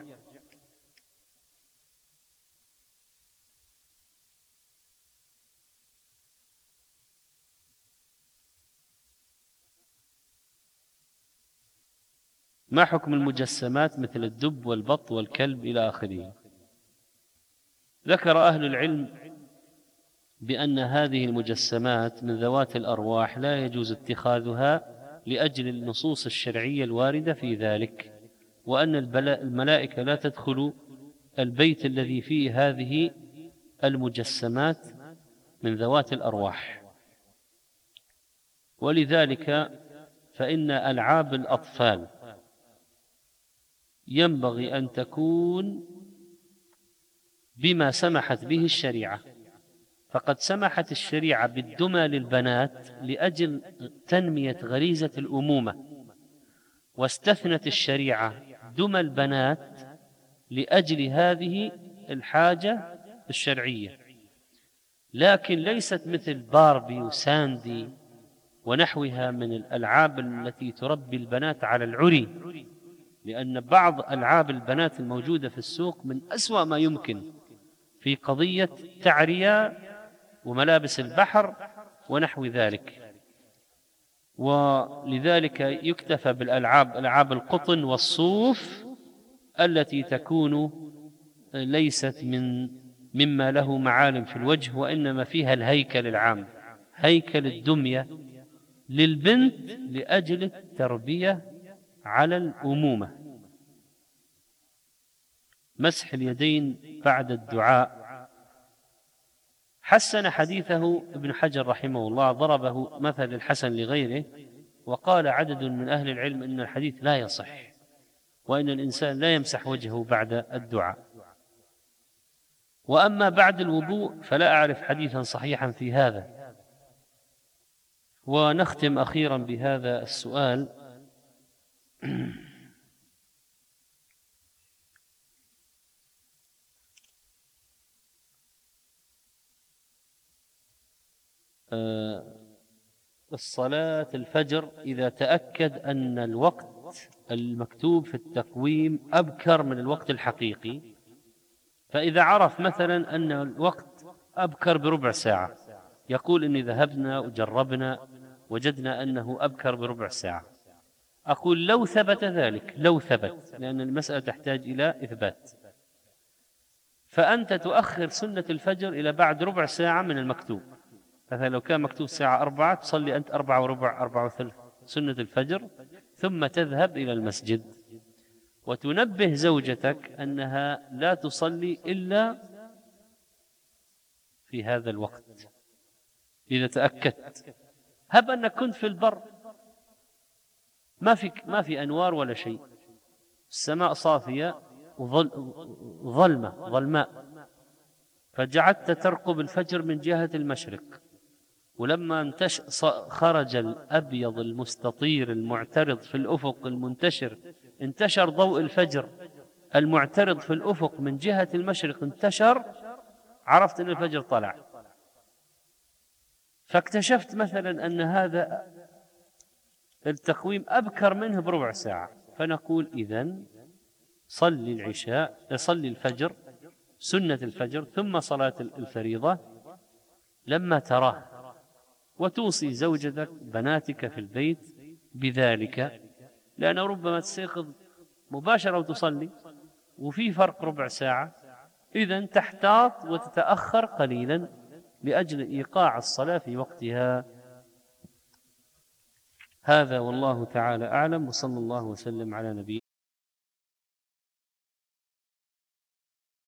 ما حكم المجسمات مثل الدب والبط والكلب إلى آخره؟ ذكر أهل العلم بأن هذه المجسمات من ذوات الأرواح لا يجوز اتخاذها لأجل النصوص الشرعية الواردة في ذلك، وأن الملائكة لا تدخل البيت الذي فيه هذه المجسمات من ذوات الأرواح. ولذلك فإن ألعاب الأطفال ينبغي أن تكون بما سمحت به الشريعة، فقد سمحت الشريعة بالدمى للبنات لأجل تنمية غريزة الأمومة، واستثنت الشريعة دمى البنات لأجل هذه الحاجة الشرعية، لكن ليست مثل باربي وساندي ونحوها من الألعاب التي تربي البنات على العري، لأن بعض ألعاب البنات الموجودة في السوق من أسوأ ما يمكن في قضية تعرية وملابس البحر ونحو ذلك. ولذلك يكتفى بالألعاب ألعاب القطن والصوف التي تكون ليست من مما له معالم في الوجه، وإنما فيها الهيكل العام، هيكل الدمية للبنت لأجل التربية على الأمومة. مسح اليدين بعد الدعاء حسن حديثه ابن حجر رحمه الله، ضربه مثل الحسن لغيره، وقال عدد من أهل العلم إن الحديث لا يصح، وإن الإنسان لا يمسح وجهه بعد الدعاء. وأما بعد الوضوء فلا أعرف حديثا صحيحا في هذا. ونختم أخيرا بهذا السؤال: الصلاة الفجر إذا تأكد أن الوقت المكتوب في التقويم أبكر من الوقت الحقيقي، فإذا عرف مثلا أن الوقت أبكر بربع ساعة يقول إني ذهبنا وجربنا وجدنا أنه أبكر بربع ساعة. أقول لو ثبت ذلك، لو ثبت، لأن المسألة تحتاج إلى إثبات، فأنت تؤخر سنة الفجر إلى بعد ربع ساعة من المكتوب. مثلا لو كان مكتوب ساعة أربعة، تصلي أنت أربعة وربع، أربعة وثلث سنة الفجر، ثم تذهب إلى المسجد، وتنبه زوجتك أنها لا تصلي إلا في هذا الوقت إذا تأكدت. هب أنك كنت في البر، ما في ما في أنوار ولا شيء، السماء صافية وظلمة ظلماء، فجعلت ترقب الفجر من جهة المشرق، ولما انتش خرج الأبيض المستطير المعترض في الأفق المنتشر، انتشر ضوء الفجر المعترض في الأفق من جهة المشرق، انتشر، عرفت أن الفجر طلع. فاكتشفت مثلا أن هذا التقويم أبكر منه بربع ساعة، فنقول إذن صلي العشاء، صلي الفجر، سنة الفجر، ثم صلاة الفريضة لما تراه، وتوصي زوجتك بناتك في البيت بذلك، لأنه ربما تستيقظ مباشرة وتصلي وفي فرق ربع ساعة، إذن تحتاط وتتأخر قليلا لأجل إيقاع الصلاة في وقتها. هذا والله تعالى أعلم، وصلى الله وسلم على نبينا